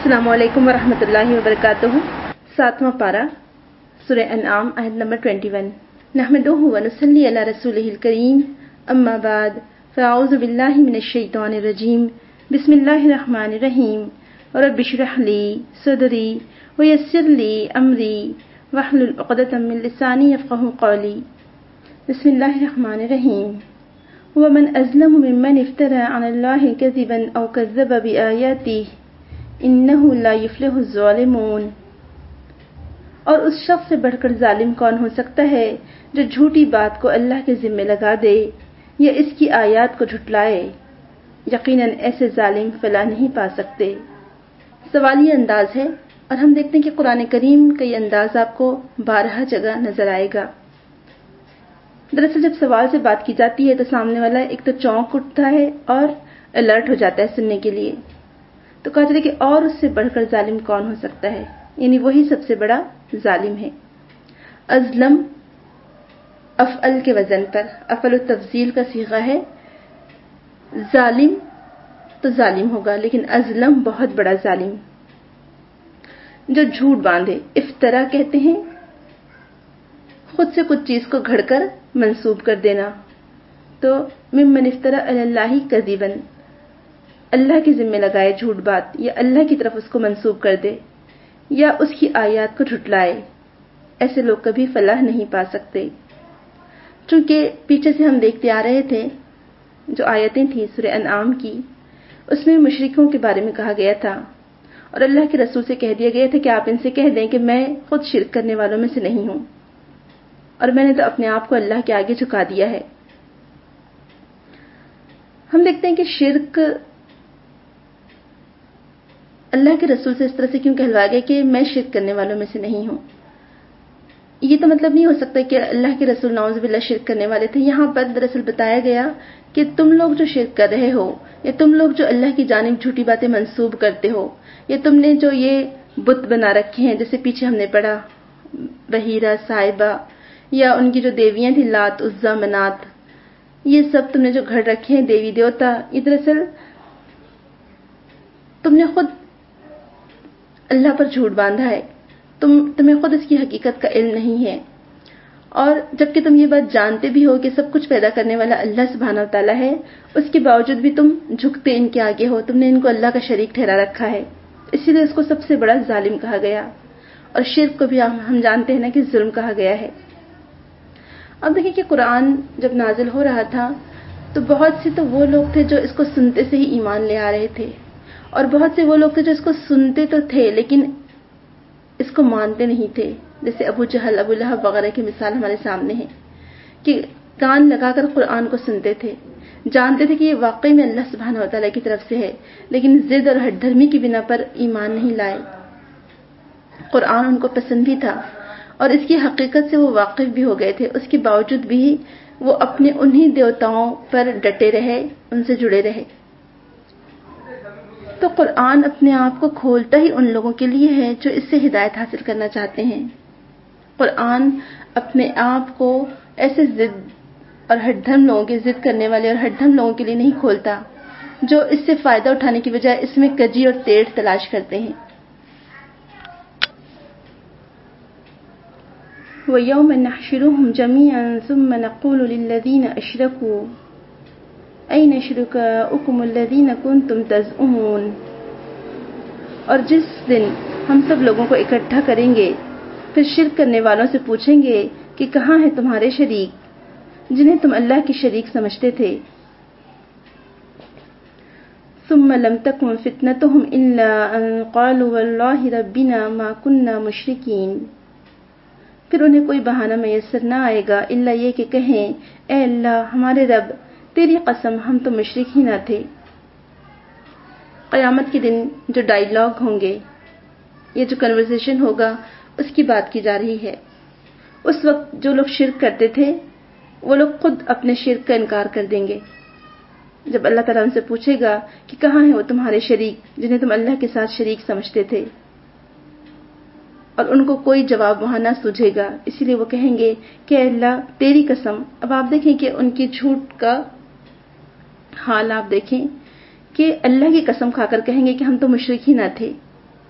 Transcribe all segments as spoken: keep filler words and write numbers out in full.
السلام علیکم ورحمۃ اللہ وبرکاتہ. ساتواں پارہ سورہ انعام آیت نمبر اکیس. نحمدہ ونصلی علی رسولہ الکریم. اما بعد فاعوذ باللہ من الشیطان الرجیم. بسم اللہ الرحمن الرحیم. رب اشرح لی صدری ویسر لی امری واحلل عقدۃ من لسانی یفقہوا قولی. بسم اللہ الرحمن الرحیم. ومن اظلم ممن افترى علی اللہ کذبا او کذب بآیاتہ انہ لا یفلح الظالمون. اور اس شخص سے بڑھ کر ظالم کون ہو سکتا ہے جو جھوٹی بات کو اللہ کے ذمہ لگا دے یا اس کی آیات کو جھٹلائے. یقیناً ایسے ظالم فلاح نہیں پا سکتے. سوالی انداز ہے اور ہم دیکھتے ہیں کہ قرآن کریم کا یہ انداز آپ کو بارہا جگہ نظر آئے گا. دراصل جب سوال سے بات کی جاتی ہے تو سامنے والا ایک تو چونک اٹھتا ہے اور الرٹ ہو جاتا ہے سننے کے لیے. تو کہا جاتا ہے کہ اور اس سے بڑھ کر ظالم کون ہو سکتا ہے، یعنی وہی سب سے بڑا ظالم ہے. ازلم افعل کے وزن پر، افعل التفضیل کا صیغہ ہے. ظالم تو ظالم ہوگا لیکن ازلم بہت بڑا ظالم جو جھوٹ باندھے. افترا کہتے ہیں خود سے کچھ چیز کو گھڑ کر منسوب کر دینا. تو ممن افترا علی اللہ کذبا، اللہ کے ذمہ لگائے جھوٹ بات یا اللہ کی طرف اس کو منسوب کر دے یا اس کی آیات کو جھٹلائے. ایسے لوگ کبھی فلاح نہیں پا سکتے. چونکہ پیچھے سے ہم دیکھتے آ رہے تھے جو آیتیں تھیں سورہ انعام کی، اس میں مشرکوں کے بارے میں کہا گیا تھا اور اللہ کے رسول سے کہہ دیا گیا تھا کہ آپ ان سے کہہ دیں کہ میں خود شرک کرنے والوں میں سے نہیں ہوں اور میں نے تو اپنے آپ کو اللہ کے آگے جھکا دیا ہے. ہم دیکھتے ہیں کہ شرک اللہ کے رسول سے اس طرح سے کیوں کہلوایا گیا کہ میں شرک کرنے والوں میں سے نہیں ہوں. یہ تو مطلب نہیں ہو سکتا کہ اللہ کے رسول نعوذ باللہ شرک کرنے والے تھے. یہاں پر دراصل بتایا گیا کہ تم لوگ جو شرک کر رہے ہو یا تم لوگ جو اللہ کی جانب جھوٹی باتیں منسوب کرتے ہو یا تم نے جو یہ بت بنا رکھے ہیں، جیسے پیچھے ہم نے پڑھا بحیرہ، صاحبہ یا ان کی جو دیویاں تھیں لات، عزا، منات، یہ سب تم نے جو گھڑ رکھے ہیں دیوی دیوتا، یہ دراصل تم نے خود اللہ پر جھوٹ باندھا ہے. تم تمہیں خود اس کی حقیقت کا علم نہیں ہے. اور جبکہ تم یہ بات جانتے بھی ہو کہ سب کچھ پیدا کرنے والا اللہ سبحانہ و تعالیٰ ہے، اس کے باوجود بھی تم جھکتے ان کے آگے ہو. تم نے ان کو اللہ کا شریک ٹھہرا رکھا ہے. اسی لیے اس کو سب سے بڑا ظالم کہا گیا. اور شرک کو بھی ہم جانتے ہیں نا کہ ظلم کہا گیا ہے. اب دیکھیں کہ قرآن جب نازل ہو رہا تھا تو بہت سے تو وہ لوگ تھے جو اس کو سنتے سے ہی ایمان لے آ رہے تھے اور بہت سے وہ لوگ تھے جو اس کو سنتے تو تھے لیکن اس کو مانتے نہیں تھے. جیسے ابو جہل، ابو لہب وغیرہ کی مثال ہمارے سامنے ہے کہ کان لگا کر قرآن کو سنتے تھے، جانتے تھے کہ یہ واقعی میں اللہ سبحانہ و تعالیٰ کی طرف سے ہے، لیکن ضد اور ہٹ دھرمی کی بنا پر ایمان نہیں لائے. قرآن ان کو پسند بھی تھا اور اس کی حقیقت سے وہ واقف بھی ہو گئے تھے. اس کے باوجود بھی وہ اپنے انہی دیوتاؤں پر ڈٹے رہے، ان سے جڑے رہے. تو قرآن اپنے آپ کو کھولتا ہی ان لوگوں کے لیے ہے جو اس سے ہدایت حاصل کرنا چاہتے ہیں. قرآن اپنے آپ کو ایسے ضد اور ہٹ دھرم لوگوں کے ضد کرنے والے اور ہٹ دھرم لوگوں کے لیے نہیں کھولتا جو اس سے فائدہ اٹھانے کی بجائے اس میں کجی اور ٹیڑھ تلاش کرتے ہیں. وَيَوْمَ نَحْشُرُهُمْ جَمِيعًا ثُمَّ نَقُولُ لِلَّذِينَ أَشْرَكُوا أَيْنَ شُرَكَاؤُكُمُ الَّذِينَ كُنتُمْ تَزْعُمُونَ. اور جس دن ہم سب لوگوں کو اکٹھا کریں گے پھر شرک کرنے والوں سے پوچھیں گے کہ کہاں ہیں تمہارے شریک جنہیں تم اللہ کی شریک سمجھتے تھے. ثُمَّ لَمْ تَكُنْ فِتْنَتُهُمْ إِلَّا أَن قَالُوا وَاللَّهِ رَبِّنَا مَا كُنَّا مُشْرِكِينَ. پھر انہیں کوئی بہانہ میسر نہ آئے گا الا یہ کہ کہیں اے اللہ ہمارے رب تیری قسم ہم تو مشرک ہی نہ تھے. قیامت کے دن جو ڈائیلاگ ہوں گے، یہ جو کنورسیشن ہوگا، اس کی بات کی جا رہی ہے. اس وقت جو لوگ شرک کرتے تھے وہ لوگ خود اپنے شرک کا انکار کر دیں گے. جب اللہ تعالیٰ ان سے پوچھے گا کہ کہاں ہیں وہ تمہارے شریک جنہیں تم اللہ کے ساتھ شریک سمجھتے تھے، اور ان کو کوئی جواب وہاں نہ سوجھے گا، اسی لیے وہ کہیں گے کہ اے اللہ تیری قسم. اب آپ دیکھیں کہ ان کی جھوٹ کا حال آپ دیکھیں کہ اللہ کی قسم کھا کر کہیں گے کہ ہم تو مشرک ہی نہ تھے.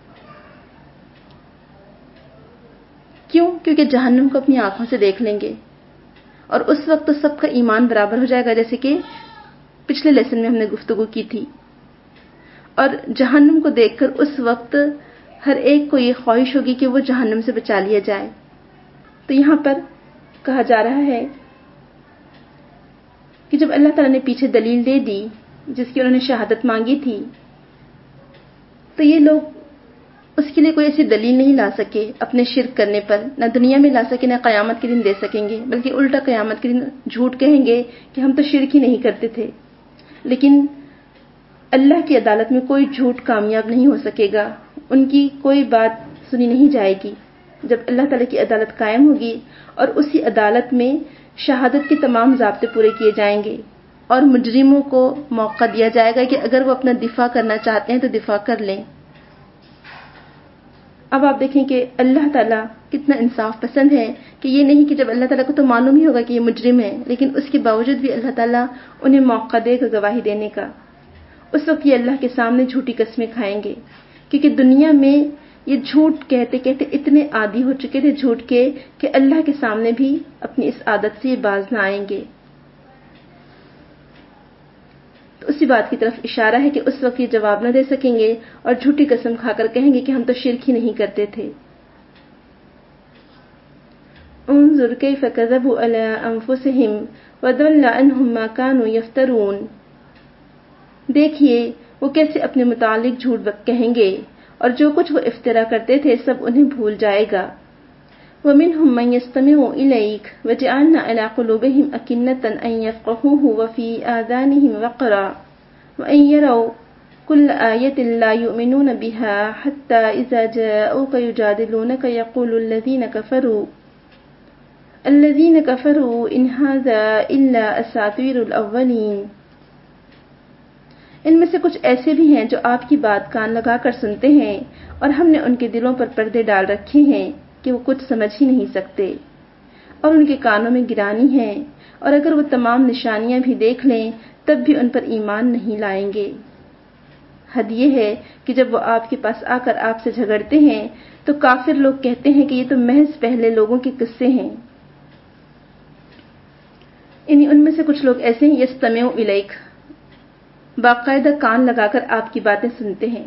کیونکہ جہنم کو اپنی آنکھوں سے دیکھ لیں گے اور اس وقت تو سب کا ایمان برابر ہو جائے گا، جیسے کہ پچھلے لیسن میں ہم نے گفتگو کی تھی. اور جہنم کو دیکھ کر اس وقت ہر ایک کو یہ خواہش ہوگی کہ وہ جہنم سے بچا لیا جائے. تو یہاں پر کہا جا رہا ہے کہ جب اللہ تعالیٰ نے پیچھے دلیل دے دی جس کی انہوں نے شہادت مانگی تھی، تو یہ لوگ اس کے لیے کوئی ایسی دلیل نہیں لا سکے اپنے شرک کرنے پر، نہ دنیا میں لا سکے نہ قیامت کے دن دے سکیں گے، بلکہ الٹا قیامت کے دن جھوٹ کہیں گے کہ ہم تو شرک ہی نہیں کرتے تھے. لیکن اللہ کی عدالت میں کوئی جھوٹ کامیاب نہیں ہو سکے گا، ان کی کوئی بات سنی نہیں جائے گی. جب اللہ تعالیٰ کی عدالت قائم ہوگی اور اسی عدالت میں شہادت کے تمام ضابطے پورے کیے جائیں گے اور مجرموں کو موقع دیا جائے گا کہ اگر وہ اپنا دفاع کرنا چاہتے ہیں تو دفاع کر لیں. اب آپ دیکھیں کہ اللہ تعالیٰ کتنا انصاف پسند ہے کہ یہ نہیں کہ جب اللہ تعالیٰ کو تو معلوم ہی ہوگا کہ یہ مجرم ہے، لیکن اس کے باوجود بھی اللہ تعالیٰ انہیں موقع دے گا گواہی دینے کا. اس وقت یہ اللہ کے سامنے جھوٹی قسمیں کھائیں گے، کیونکہ دنیا میں یہ جھوٹ کہتے کہتے اتنے عادی ہو چکے تھے جھوٹ کے کہ اللہ کے سامنے بھی اپنی اس عادت سے یہ باز نہ آئیں گے. تو اسی بات کی طرف اشارہ ہے کہ اس وقت یہ جواب نہ دے سکیں گے اور جھوٹی قسم کھا کر کہیں گے کہ ہم تو شرک ہی نہیں کرتے تھے. انظر کیف کذبوا علی انفسہم وضل عنہم ما کانوا یفترون. دیکھیے وہ کیسے اپنے متعلق جھوٹ کہیں گے اور جو کچھ وہ افترا کرتے تھے سب انہیں بھول جائے گا. وَمِنْهُمْ مَنْ يَسْتَمِعُ إِلَيْكَ وَجَعَلْنَا عَلَى قُلُوبِهِمْ أَكِنَّةً أَنْ يَفْقَهُوهُ وَفِي آذَانِهِمْ وَقْرًا وَإِنْ يَرَوْا كُلَّ آيَةٍ لَا يُؤْمِنُونَ بِهَا حَتَّى إِذَا جَاءُوكَ يُجَادِلُونَكَ يَقُولُ الَّذِينَ كَفَرُوا الَّذِينَ كَفَرُوا إِنْ هَذَا إِلَّا أَسَاطِيرُ الْأَوَّلِينَ. ان میں سے کچھ ایسے بھی ہیں جو آپ کی بات کان لگا کر سنتے ہیں اور ہم نے ان کے دلوں پر پردے ڈال رکھے ہیں کہ وہ کچھ سمجھ ہی نہیں سکتے اور ان کے کانوں میں گرانی ہے، اور اگر وہ تمام نشانیاں بھی دیکھ لیں تب بھی ان پر ایمان نہیں لائیں گے. حد یہ ہے کہ جب وہ آپ کے پاس آ کر آپ سے جھگڑتے ہیں تو کافر لوگ کہتے ہیں کہ یہ تو محض پہلے لوگوں کے قصے ہیں. یعنی ان میں سے کچھ لوگ ایسے ہیں یستمعوا الیک، باقاعدہ کان لگا کر آپ کی باتیں سنتے ہیں،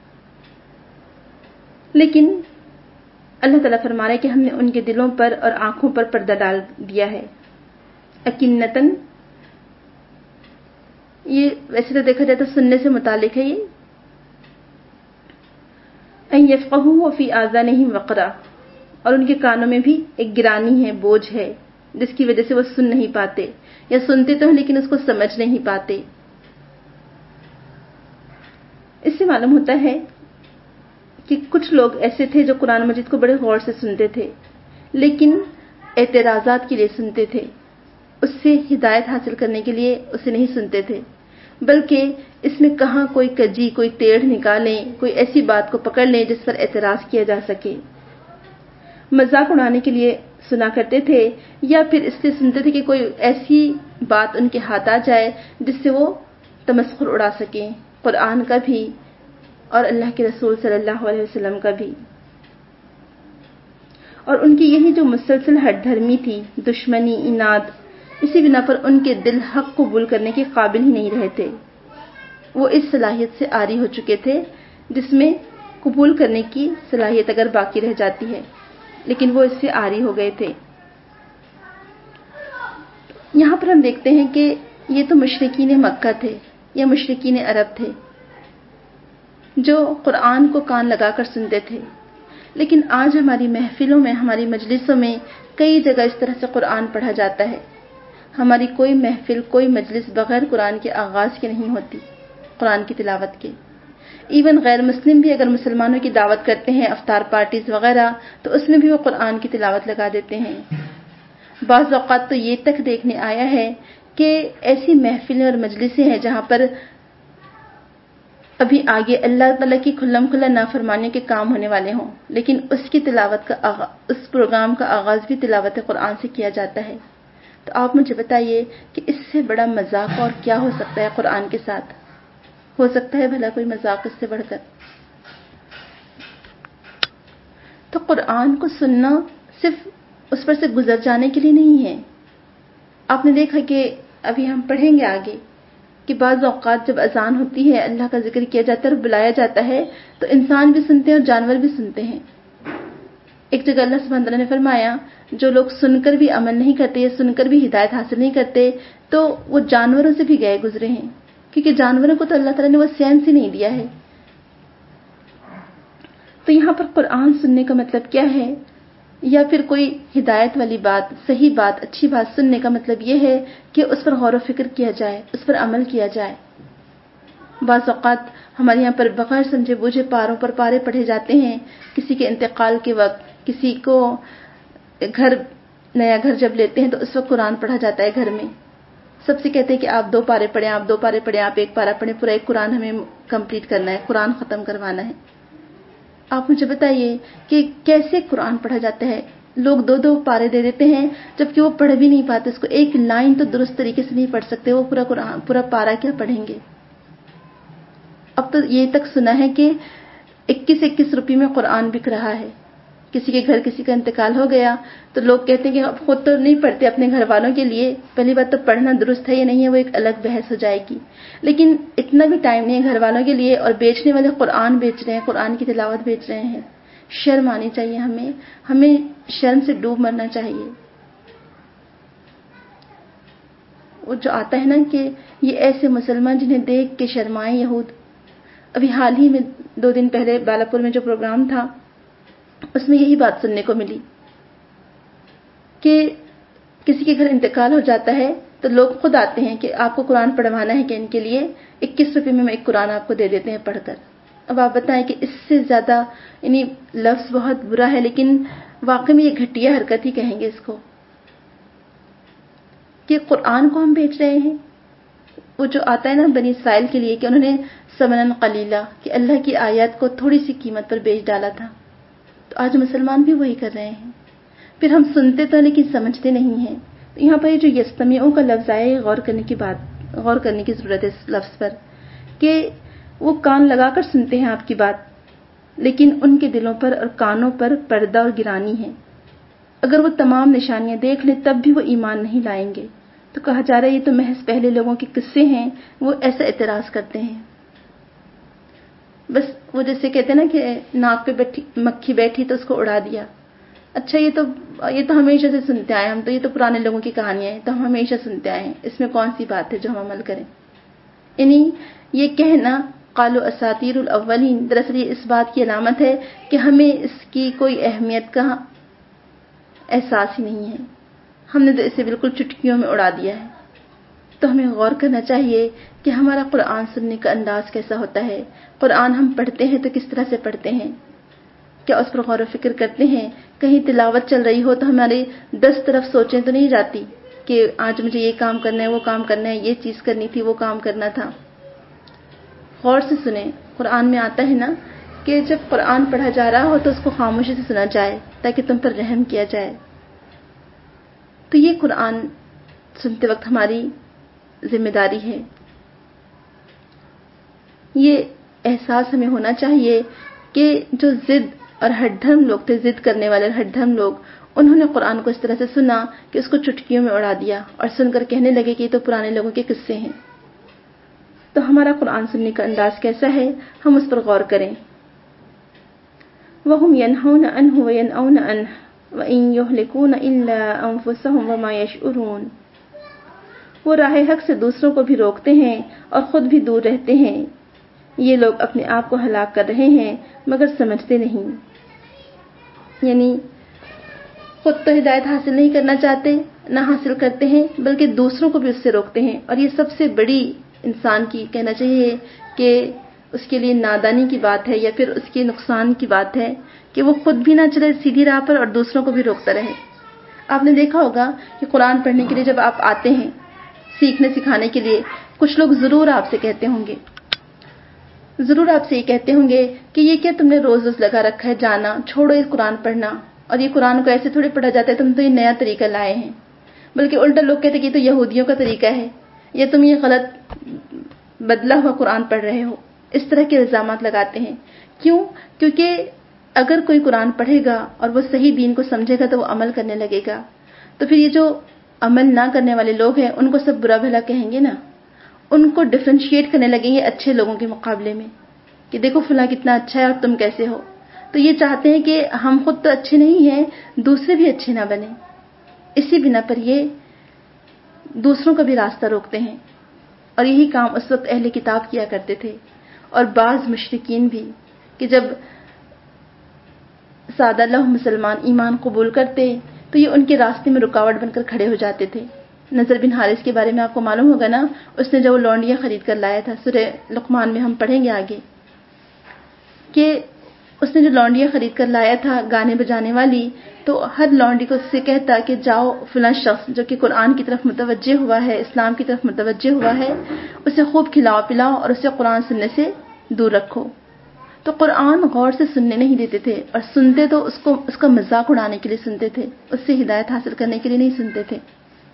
لیکن اللہ تعالیٰ فرما رہے کہ ہم نے ان کے دلوں پر اور آنکھوں پر پردہ ڈال دیا ہے. اکنتن یہ ویسے تو دیکھا جائے تو سننے سے متعلق ہے، یہ ان یفقہوا فی آذانہم وقرا، اور ان کے کانوں میں بھی ایک گرانی ہے، بوجھ ہے، جس کی وجہ سے وہ سن نہیں پاتے، یا سنتے تو ہیں لیکن اس کو سمجھ نہیں پاتے. اس سے معلوم ہوتا ہے کہ کچھ لوگ ایسے تھے جو قرآن مجید کو بڑے غور سے سنتے تھے لیکن اعتراضات کے لیے سنتے تھے، اس سے ہدایت حاصل کرنے کے لیے اسے نہیں سنتے تھے، بلکہ اس میں کہاں کوئی کجی کوئی ٹیڑھ نکالیں، کوئی ایسی بات کو پکڑ لیں جس پر اعتراض کیا جا سکے. مذاق اڑانے کے لیے سنا کرتے تھے یا پھر اس لیے سنتے تھے کہ کوئی ایسی بات ان کے ہاتھ آ جائے جس سے وہ تمسخر اڑا سکیں، قرآن کا بھی اور اللہ کے رسول صلی اللہ علیہ وسلم کا بھی. اور ان کی یہی جو مسلسل ہٹ دھرمی تھی، دشمنی، اناد، اسی بنا پر ان کے دل حق قبول کرنے کے قابل ہی نہیں رہے تھے. وہ اس صلاحیت سے عاری ہو چکے تھے جس میں قبول کرنے کی صلاحیت اگر باقی رہ جاتی ہے، لیکن وہ اس سے عاری ہو گئے تھے. یہاں پر ہم دیکھتے ہیں کہ یہ تو مشرکین مکہ تھے یا مشرکین عرب تھے جو قرآن کو کان لگا کر سنتے تھے، لیکن آج ہماری محفلوں میں، ہماری مجلسوں میں کئی جگہ اس طرح سے قرآن پڑھا جاتا ہے. ہماری کوئی محفل، کوئی مجلس بغیر قرآن کے آغاز کے نہیں ہوتی، قرآن کی تلاوت کے. ایون غیر مسلم بھی اگر مسلمانوں کی دعوت کرتے ہیں، افطار پارٹیز وغیرہ، تو اس میں بھی وہ قرآن کی تلاوت لگا دیتے ہیں. بعض اوقات تو یہ تک دیکھنے آیا ہے کہ ایسی محفلیں اور مجلسیں ہیں جہاں پر ابھی آگے اللہ تعالیٰ کی کھلم کھلا نافرمانی کے کام ہونے والے ہوں، لیکن اس کی تلاوت کا آغاز، اس پروگرام کا آغاز بھی تلاوت قرآن سے کیا جاتا ہے. تو آپ مجھے بتائیے کہ اس سے بڑا مذاق اور کیا ہو سکتا ہے قرآن کے ساتھ؟ ہو سکتا ہے بھلا کوئی مذاق اس سے بڑھ کر؟ تو قرآن کو سننا صرف اس پر سے گزر جانے کے لیے نہیں ہے. آپ نے دیکھا کہ ابھی ہم پڑھیں گے آگے کہ بعض اوقات جب اذان ہوتی ہے، اللہ کا ذکر کیا جاتا ہے اور بلایا جاتا ہے تو انسان بھی سنتے ہیں اور جانور بھی سنتے ہیں. ایک جگہ اللہ سبحانہ تعالیٰ نے فرمایا جو لوگ سن کر بھی عمل نہیں کرتے یا سن کر بھی ہدایت حاصل نہیں کرتے تو وہ جانوروں سے بھی گئے گزرے ہیں، کیونکہ جانوروں کو تو اللہ تعالیٰ نے وہ سینس ہی نہیں دیا ہے. تو یہاں پر قرآن سننے کا مطلب کیا ہے، یا پھر کوئی ہدایت والی بات، صحیح بات، اچھی بات سننے کا مطلب یہ ہے کہ اس پر غور و فکر کیا جائے، اس پر عمل کیا جائے. بعض اوقات ہمارے یہاں پر بغیر سمجھے بوجھے پاروں پر پارے پڑھے جاتے ہیں. کسی کے انتقال کے وقت، کسی کو گھر نیا گھر جب لیتے ہیں تو اس وقت قرآن پڑھا جاتا ہے گھر میں. سب سے کہتے ہیں کہ آپ دو پارے پڑھیں، آپ دو پارے پڑھیں، آپ ایک پارا پڑھیں، پورا ایک قرآن ہمیں کمپلیٹ کرنا ہے، قرآن ختم کروانا ہے. آپ مجھے بتائیے کہ کیسے قرآن پڑھا جاتا ہے؟ لوگ دو دو پارے دے دیتے ہیں جبکہ وہ پڑھ بھی نہیں پاتے، اس کو ایک لائن تو درست طریقے سے نہیں پڑھ سکتے، وہ پورا قرآن پورا پارا کیا پڑھیں گے. اب تو یہ تک سنا ہے کہ اکیس اکیس روپے میں قرآن بک رہا ہے. کسی کے گھر کسی کا انتقال ہو گیا تو لوگ کہتے ہیں کہ اب خود تو نہیں پڑھتے اپنے گھر والوں کے لیے. پہلی بات تو پڑھنا درست ہے یا نہیں ہے وہ ایک الگ بحث ہو جائے گی، لیکن اتنا بھی ٹائم نہیں ہے گھر والوں کے لیے، اور بیچنے والے قرآن بیچ رہے ہیں، قرآن کی تلاوت بیچ رہے ہیں. شرم آنی چاہیے ہمیں ہمیں شرم سے ڈوب مرنا چاہیے. وہ جو آتا ہے نا کہ یہ ایسے مسلمان جنہیں دیکھ کے شرمائے یہود. ابھی حال ہی میں دو دن پہلے بالاپور میں جو پروگرام تھا اس میں یہی بات سننے کو ملی کہ کسی کے گھر انتقال ہو جاتا ہے تو لوگ خود آتے ہیں کہ آپ کو قرآن پڑھوانا ہے کہ ان کے لیے اکیس روپے میں ایک قرآن آپ کو دے دیتے ہیں پڑھ کر. اب آپ بتائیں کہ اس سے زیادہ یعنی لفظ بہت برا ہے لیکن واقعی میں یہ گھٹیا حرکت ہی کہیں گے اس کو کہ قرآن کو ہم بیچ رہے ہیں. وہ جو آتا ہے نا بنی اسرائیل کے لیے کہ انہوں نے ثمناً قلیلا کہ اللہ کی آیات کو تھوڑی سی قیمت پر بیچ ڈالا تھا، تو آج مسلمان بھی وہی کر رہے ہیں. پھر ہم سنتے تو لیکن سمجھتے نہیں ہیں. تو یہاں پر یہ جو یستمیعون کا لفظ آئے غور کرنے کی بات غور کرنے کی ضرورت ہے اس لفظ پر کہ وہ کان لگا کر سنتے ہیں آپ کی بات لیکن ان کے دلوں پر اور کانوں پر پردہ اور گرانی ہے. اگر وہ تمام نشانیاں دیکھ لیں تب بھی وہ ایمان نہیں لائیں گے. تو کہا جا رہا ہے یہ تو محض پہلے لوگوں کے قصے ہیں، وہ ایسا اعتراض کرتے ہیں. بس وہ جیسے کہتے ہیں نا کہ ناک پہ بیٹھی مکھی بیٹھی تو اس کو اڑا دیا. اچھا یہ تو یہ تو ہمیشہ سے سنتے آئے ہم تو، یہ تو پرانے لوگوں کی کہانیاں ہیں تو ہم ہمیشہ سنتے آئے ہیں، اس میں کون سی بات ہے جو ہم عمل کریں. یعنی یہ کہنا قالوا اساطیر الاولین دراصل یہ اس بات کی علامت ہے کہ ہمیں اس کی کوئی اہمیت کا احساس ہی نہیں ہے، ہم نے تو اسے بالکل چٹکیوں میں اڑا دیا ہے. تو ہمیں غور کرنا چاہیے کہ ہمارا قرآن سننے کا انداز کیسا ہوتا ہے. قرآن ہم پڑھتے ہیں تو کس طرح سے پڑھتے ہیں، کیا اس پر غور و فکر کرتے ہیں. کہیں تلاوت چل رہی ہو تو ہماری دس طرف سوچیں تو نہیں جاتی کہ آج مجھے یہ کام کرنا ہے، وہ کام کرنا ہے، یہ چیز کرنی تھی، وہ کام کرنا تھا. غور سے سنیں. قرآن میں آتا ہے نا کہ جب قرآن پڑھا جا رہا ہو تو اس کو خاموشی سے سنا جائے تاکہ تم پر رحم کیا جائے. تو یہ قرآن سنتے وقت ہماری ذمہ داری ہے. یہ احساس ہمیں ہونا چاہیے کہ جو ضد اور ہٹ دھرم لوگ تھے، ضد کرنے والے اور ہٹ دھرم لوگ، انہوں نے قرآن کو اس طرح سے سنا کہ اس کو چٹکیوں میں اڑا دیا اور سن کر کہنے لگے کہ یہ تو پرانے لوگوں کے قصے ہیں. تو ہمارا قرآن سننے کا انداز کیسا ہے، ہم اس پر غور کریں. وَهُمْ يَنْهَوْنَ عَنْهُ وَيَنْأَوْنَ عَنْهُ وَإِنْ يُهْلِكُونَ إِلَّا أَنفُسَهُمْ وَمَا يَشْعُرُونَ. وہ راہ حق سے دوسروں کو بھی روکتے ہیں اور خود بھی دور رہتے ہیں. یہ لوگ اپنے آپ کو ہلاک کر رہے ہیں مگر سمجھتے نہیں. یعنی خود تو ہدایت حاصل نہیں کرنا چاہتے، نہ حاصل کرتے ہیں بلکہ دوسروں کو بھی اس سے روکتے ہیں. اور یہ سب سے بڑی انسان کی کہنا چاہیے کہ اس کے لیے نادانی کی بات ہے یا پھر اس کے نقصان کی بات ہے کہ وہ خود بھی نہ چلے سیدھی راہ پر اور دوسروں کو بھی روکتا رہے. آپ نے دیکھا ہوگا کہ قرآن پڑھنے کے لیے جب آپ آتے ہیں سیکھنے سکھانے کے لیے، کچھ لوگ ضرور آپ سے کہتے ہوں گے ضرور آپ سے یہ کہتے ہوں گے کہ یہ کیا تم نے روز روز لگا رکھا ہے جانا، چھوڑو یہ قرآن پڑھنا، اور یہ قرآن کو ایسے تھوڑے پڑھا جاتا ہے، تم تو یہ نیا طریقہ لائے ہیں. بلکہ الٹا لوگ کہتے ہیں کہ یہ تو یہودیوں کا طریقہ ہے یا تم یہ غلط بدلا ہوا قرآن پڑھ رہے ہو. اس طرح کے الزامات لگاتے ہیں. کیوں؟ کیونکہ اگر کوئی قرآن پڑھے گا اور وہ صحیح دین کو سمجھے گا تو وہ عمل کرنے لگے گا، تو پھر یہ جو عمل نہ کرنے والے لوگ ہیں ان کو سب برا بھلا کہیں گے نا، ان کو ڈفرینشیٹ کرنے لگیں گے اچھے لوگوں کے مقابلے میں کہ دیکھو فلاں کتنا اچھا ہے اور تم کیسے ہو. تو یہ چاہتے ہیں کہ ہم خود تو اچھے نہیں ہیں، دوسرے بھی اچھے نہ بنیں. اسی بنا پر یہ دوسروں کا بھی راستہ روکتے ہیں. اور یہی کام اس وقت اہل کتاب کیا کرتے تھے، اور بعض مشرکین بھی، کہ جب سادہ لوح مسلمان ایمان قبول کرتے تو یہ ان کے راستے میں رکاوٹ بن کر کھڑے ہو جاتے تھے. نضر بن حارث کے بارے میں آپ کو معلوم ہوگا نا، اس نے جو لونڈیاں خرید کر لایا تھا، سورہ لقمان میں ہم پڑھیں گے آگے کہ اس نے جو لونڈیاں خرید کر لایا تھا گانے بجانے والی، تو ہر لونڈی کو اس سے کہتا کہ جاؤ فلاں شخص جو کہ قرآن کی طرف متوجہ ہوا ہے، اسلام کی طرف متوجہ ہوا ہے، اسے خوب کھلاؤ پلاؤ اور اسے قرآن سننے سے دور رکھو. تو قرآن غور سے سننے نہیں دیتے تھے، اور سنتے تو اس کو اس کا مذاق اڑانے کے لیے سنتے تھے، اس سے ہدایت حاصل کرنے کے لیے نہیں سنتے تھے.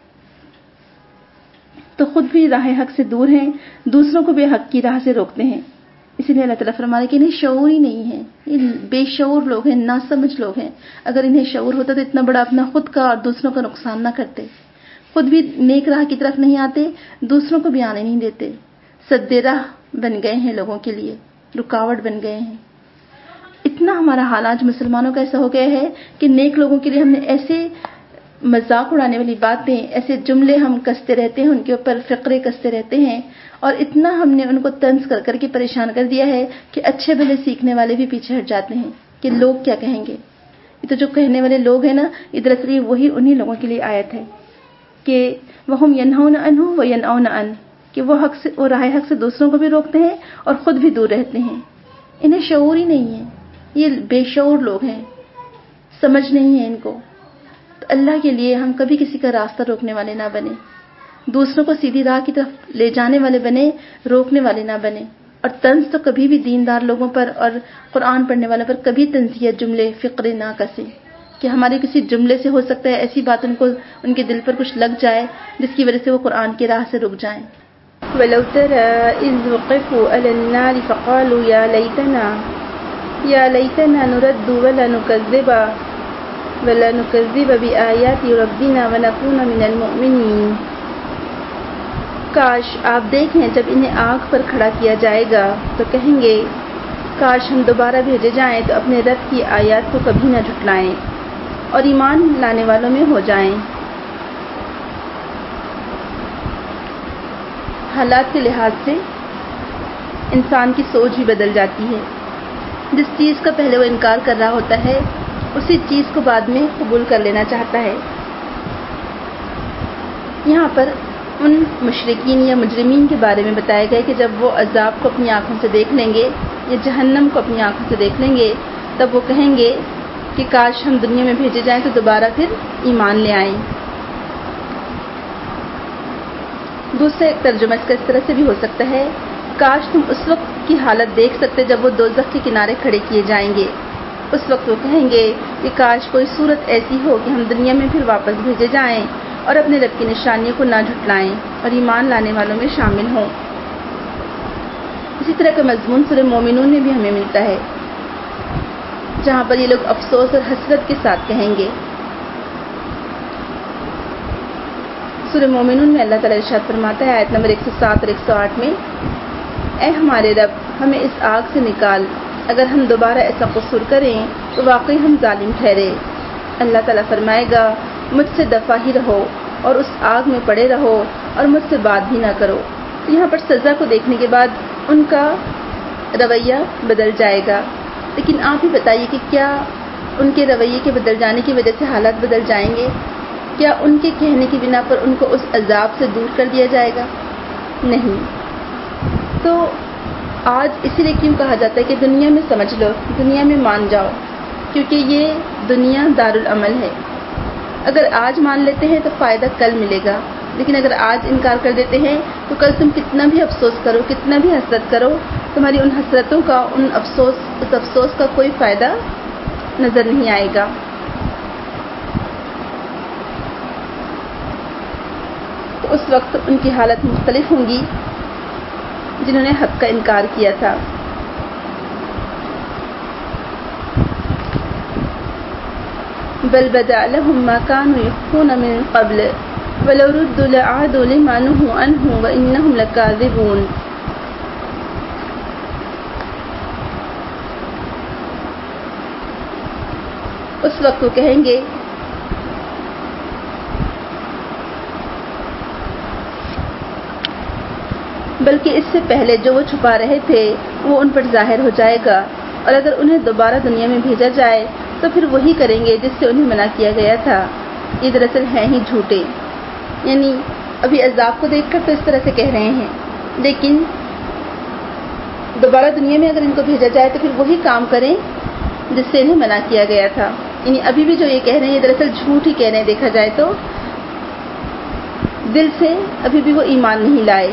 تو خود بھی راہ حق سے دور ہیں، دوسروں کو بھی حق کی راہ سے روکتے ہیں. اسی لیے اللہ تعالیٰ فرما رہے کہ انہیں شعور ہی نہیں ہے، یہ بے شعور لوگ ہیں، ناسمجھ لوگ ہیں. اگر انہیں شعور ہوتا تو اتنا بڑا اپنا خود کا اور دوسروں کا نقصان نہ کرتے. خود بھی نیک راہ کی طرف نہیں آتے، دوسروں کو بھی آنے نہیں دیتے. سد راہ بن گئے ہیں لوگوں کے لیے، رکاوٹ بن گئے ہیں. اتنا ہمارا حال آج مسلمانوں کا ایسا ہو گیا ہے کہ نیک لوگوں کے لیے ہم نے ایسے مذاق اڑانے والی باتیں، ایسے جملے ہم کستے رہتے ہیں، ان کے اوپر فقرے کستے رہتے ہیں، اور اتنا ہم نے ان کو طنز کر کر کے پریشان کر دیا ہے کہ اچھے بھلے سیکھنے والے بھی پیچھے ہٹ جاتے ہیں کہ لوگ کیا کہیں گے. یہ تو جو کہنے والے لوگ ہیں نا، دراصل وہی انہی لوگوں کے لیے آیت ہے کہ وَهُمْ يَنْهَوْنَ عَنْهُ وَيَنْأَوْنَ عَنْهُ، کہ وہ حق سے، وہ راہ حق سے دوسروں کو بھی روکتے ہیں اور خود بھی دور رہتے ہیں. انہیں شعور ہی نہیں ہے، یہ بے شعور لوگ ہیں، سمجھ نہیں ہے ان کو. تو اللہ کے لیے ہم کبھی کسی کا راستہ روکنے والے نہ بنے، دوسروں کو سیدھی راہ کی طرف لے جانے والے بنے، روکنے والے نہ بنے. اور طنز تو کبھی بھی دیندار لوگوں پر اور قرآن پڑھنے والوں پر کبھی طنزیہ جملے فقرے نہ کسیں کہ ہمارے کسی جملے سے ہو سکتا ہے ایسی بات ان کو ان کے دل پر کچھ لگ جائے جس کی وجہ سے وہ قرآن کی راہ سے رک جائیں. وَلَوْ تَرَىٰ إِذْ وُقِفُوا عَلَى النَّارِ فَقَالُوا يَا لَيْتَنَا يَا لَيْتَنَا نُرَدُّ وَلَا نُكَذِّبَ وَلَا نُكَذِّبَ بِآيَاتِ رَبِّنَا وَنَكُونَ مِنَ الْمُؤْمِنِينَ. کاش آپ دیکھیں جب انہیں آنکھ پر کھڑا کیا جائے گا تو کہیں گے کاش ہم دوبارہ بھیجے جائیں تو اپنے رب کی آیات کو کبھی نہ جھٹلائیں اور ایمان لانے والوں میں ہو جائیں. حالات کے لحاظ سے انسان کی سوچ بھی بدل جاتی ہے. جس چیز کا پہلے وہ انکار کر رہا ہوتا ہے اسی چیز کو بعد میں قبول کر لینا چاہتا ہے. یہاں پر ان مشرکین یا مجرمین کے بارے میں بتایا گیا کہ جب وہ عذاب کو اپنی آنکھوں سے دیکھ لیں گے یا جہنم کو اپنی آنکھوں سے دیکھ لیں گے تب وہ کہیں گے کہ کاش ہم دنیا میں بھیجے جائیں تو دوبارہ پھر ایمان لے آئیں. دوسرا ایک ترجمہ اس کا اس طرح سے بھی ہو سکتا ہے کاش تم اس وقت کی حالت دیکھ سکتے جب وہ دوزخ کے کنارے کھڑے کیے جائیں گے. اس وقت وہ کہیں گے کہ کاش کوئی صورت ایسی ہو کہ ہم دنیا میں پھر واپس بھیجے جائیں اور اپنے رب کی نشانیوں کو نہ جھٹلائیں اور ایمان لانے والوں میں شامل ہوں. اسی طرح کا مضمون سورہ مومنون میں بھی ہمیں ملتا ہے جہاں پر یہ لوگ افسوس اور حسرت کے ساتھ کہیں گے. سورہ مومنون میں اللہ تعالیٰ ارشاد فرماتا ہے آیت نمبر ایک سو سات اور ایک سو آٹھ میں، اے ہمارے رب ہمیں اس آگ سے نکال، اگر ہم دوبارہ ایسا قصور کریں تو واقعی ہم ظالم ٹھہرے. اللہ تعالیٰ فرمائے گا مجھ سے دفع ہی رہو اور اس آگ میں پڑے رہو اور مجھ سے بات بھی نہ کرو. تو یہاں پر سزا کو دیکھنے کے بعد ان کا رویہ بدل جائے گا. لیکن آپ ہی بتائیے کہ کیا ان کے رویے کے بدل جانے کی وجہ سے حالات بدل جائیں گے؟ کیا ان کے کہنے کی بنا پر ان کو اس عذاب سے دور کر دیا جائے گا؟ نہیں. تو آج اسی لیے کیوں کہا جاتا ہے کہ دنیا میں سمجھ لو، دنیا میں مان جاؤ، کیونکہ یہ دنیا دارالعمل ہے. اگر آج مان لیتے ہیں تو فائدہ کل ملے گا، لیکن اگر آج انکار کر دیتے ہیں تو کل تم کتنا بھی افسوس کرو، کتنا بھی حسرت کرو، تمہاری ان حسرتوں کا، ان افسوس اس افسوس کا کوئی فائدہ نظر نہیں آئے گا. تو اس وقت ان کی حالت مختلف ہوں گی جنہوں نے حق کا انکار کیا تھا. بل بدا لهم ما كانوا يخفون من قبل ولو ردوا لعادوا لما نهوا عنه وإنهم لكاذبون. اس وقت وہ کہیں گے بلکہ اس سے پہلے جو وہ چھپا رہے تھے وہ ان پر ظاہر ہو جائے گا، اور اگر انہیں دوبارہ دنیا میں بھیجا جائے تو پھر وہی کریں گے جس سے انہیں منع کیا گیا تھا. یہ دراصل ہیں ہی جھوٹے، یعنی ابھی عذاب کو دیکھ کر تو اس طرح سے کہہ رہے ہیں، لیکن دوبارہ دنیا میں اگر ان کو بھیجا جائے تو پھر وہی کام کریں جس سے انہیں منع کیا گیا تھا. یعنی ابھی بھی جو یہ کہہ رہے ہیں دراصل جھوٹ ہی کہہ رہے ہیں، دیکھا جائے تو دل سے ابھی بھی وہ ایمان نہیں لائے.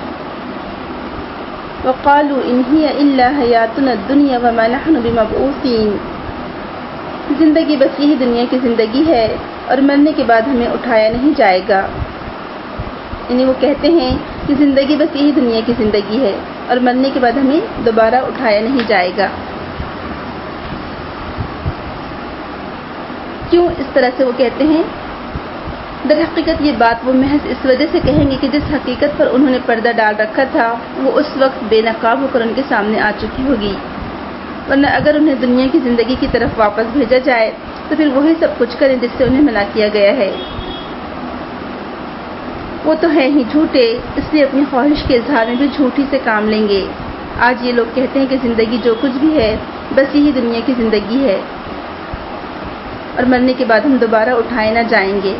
وقالوا إن هي إلا حياتنا الدنيا وما نحن بمبعوثين. زندگی بس یہی دنیا کی زندگی ہے اور مرنے کے بعد ہمیں اٹھایا نہیں جائے گا. یعنی وہ کہتے ہیں کہ زندگی بس یہی دنیا کی زندگی ہے اور مرنے کے بعد ہمیں دوبارہ اٹھایا نہیں جائے گا. کیوں اس طرح سے وہ کہتے ہیں؟ در حقیقت یہ بات وہ محض اس وجہ سے کہیں گے کہ جس حقیقت پر انہوں نے پردہ ڈال رکھا تھا وہ اس وقت بے نقاب ہو کر ان کے سامنے آ چکی ہوگی. ورنہ اگر انہیں دنیا کی زندگی کی طرف واپس بھیجا جائے تو پھر وہی سب کچھ کریں جس سے انہیں منع کیا گیا ہے. وہ تو ہیں ہی جھوٹے، اس لیے اپنی خواہش کے اظہار میں بھی جھوٹی سے کام لیں گے. آج یہ لوگ کہتے ہیں کہ زندگی جو کچھ بھی ہے بس یہی دنیا کی زندگی ہے اور مرنے کے بعد ہم دوبارہ اٹھائے نہ جائیں گے.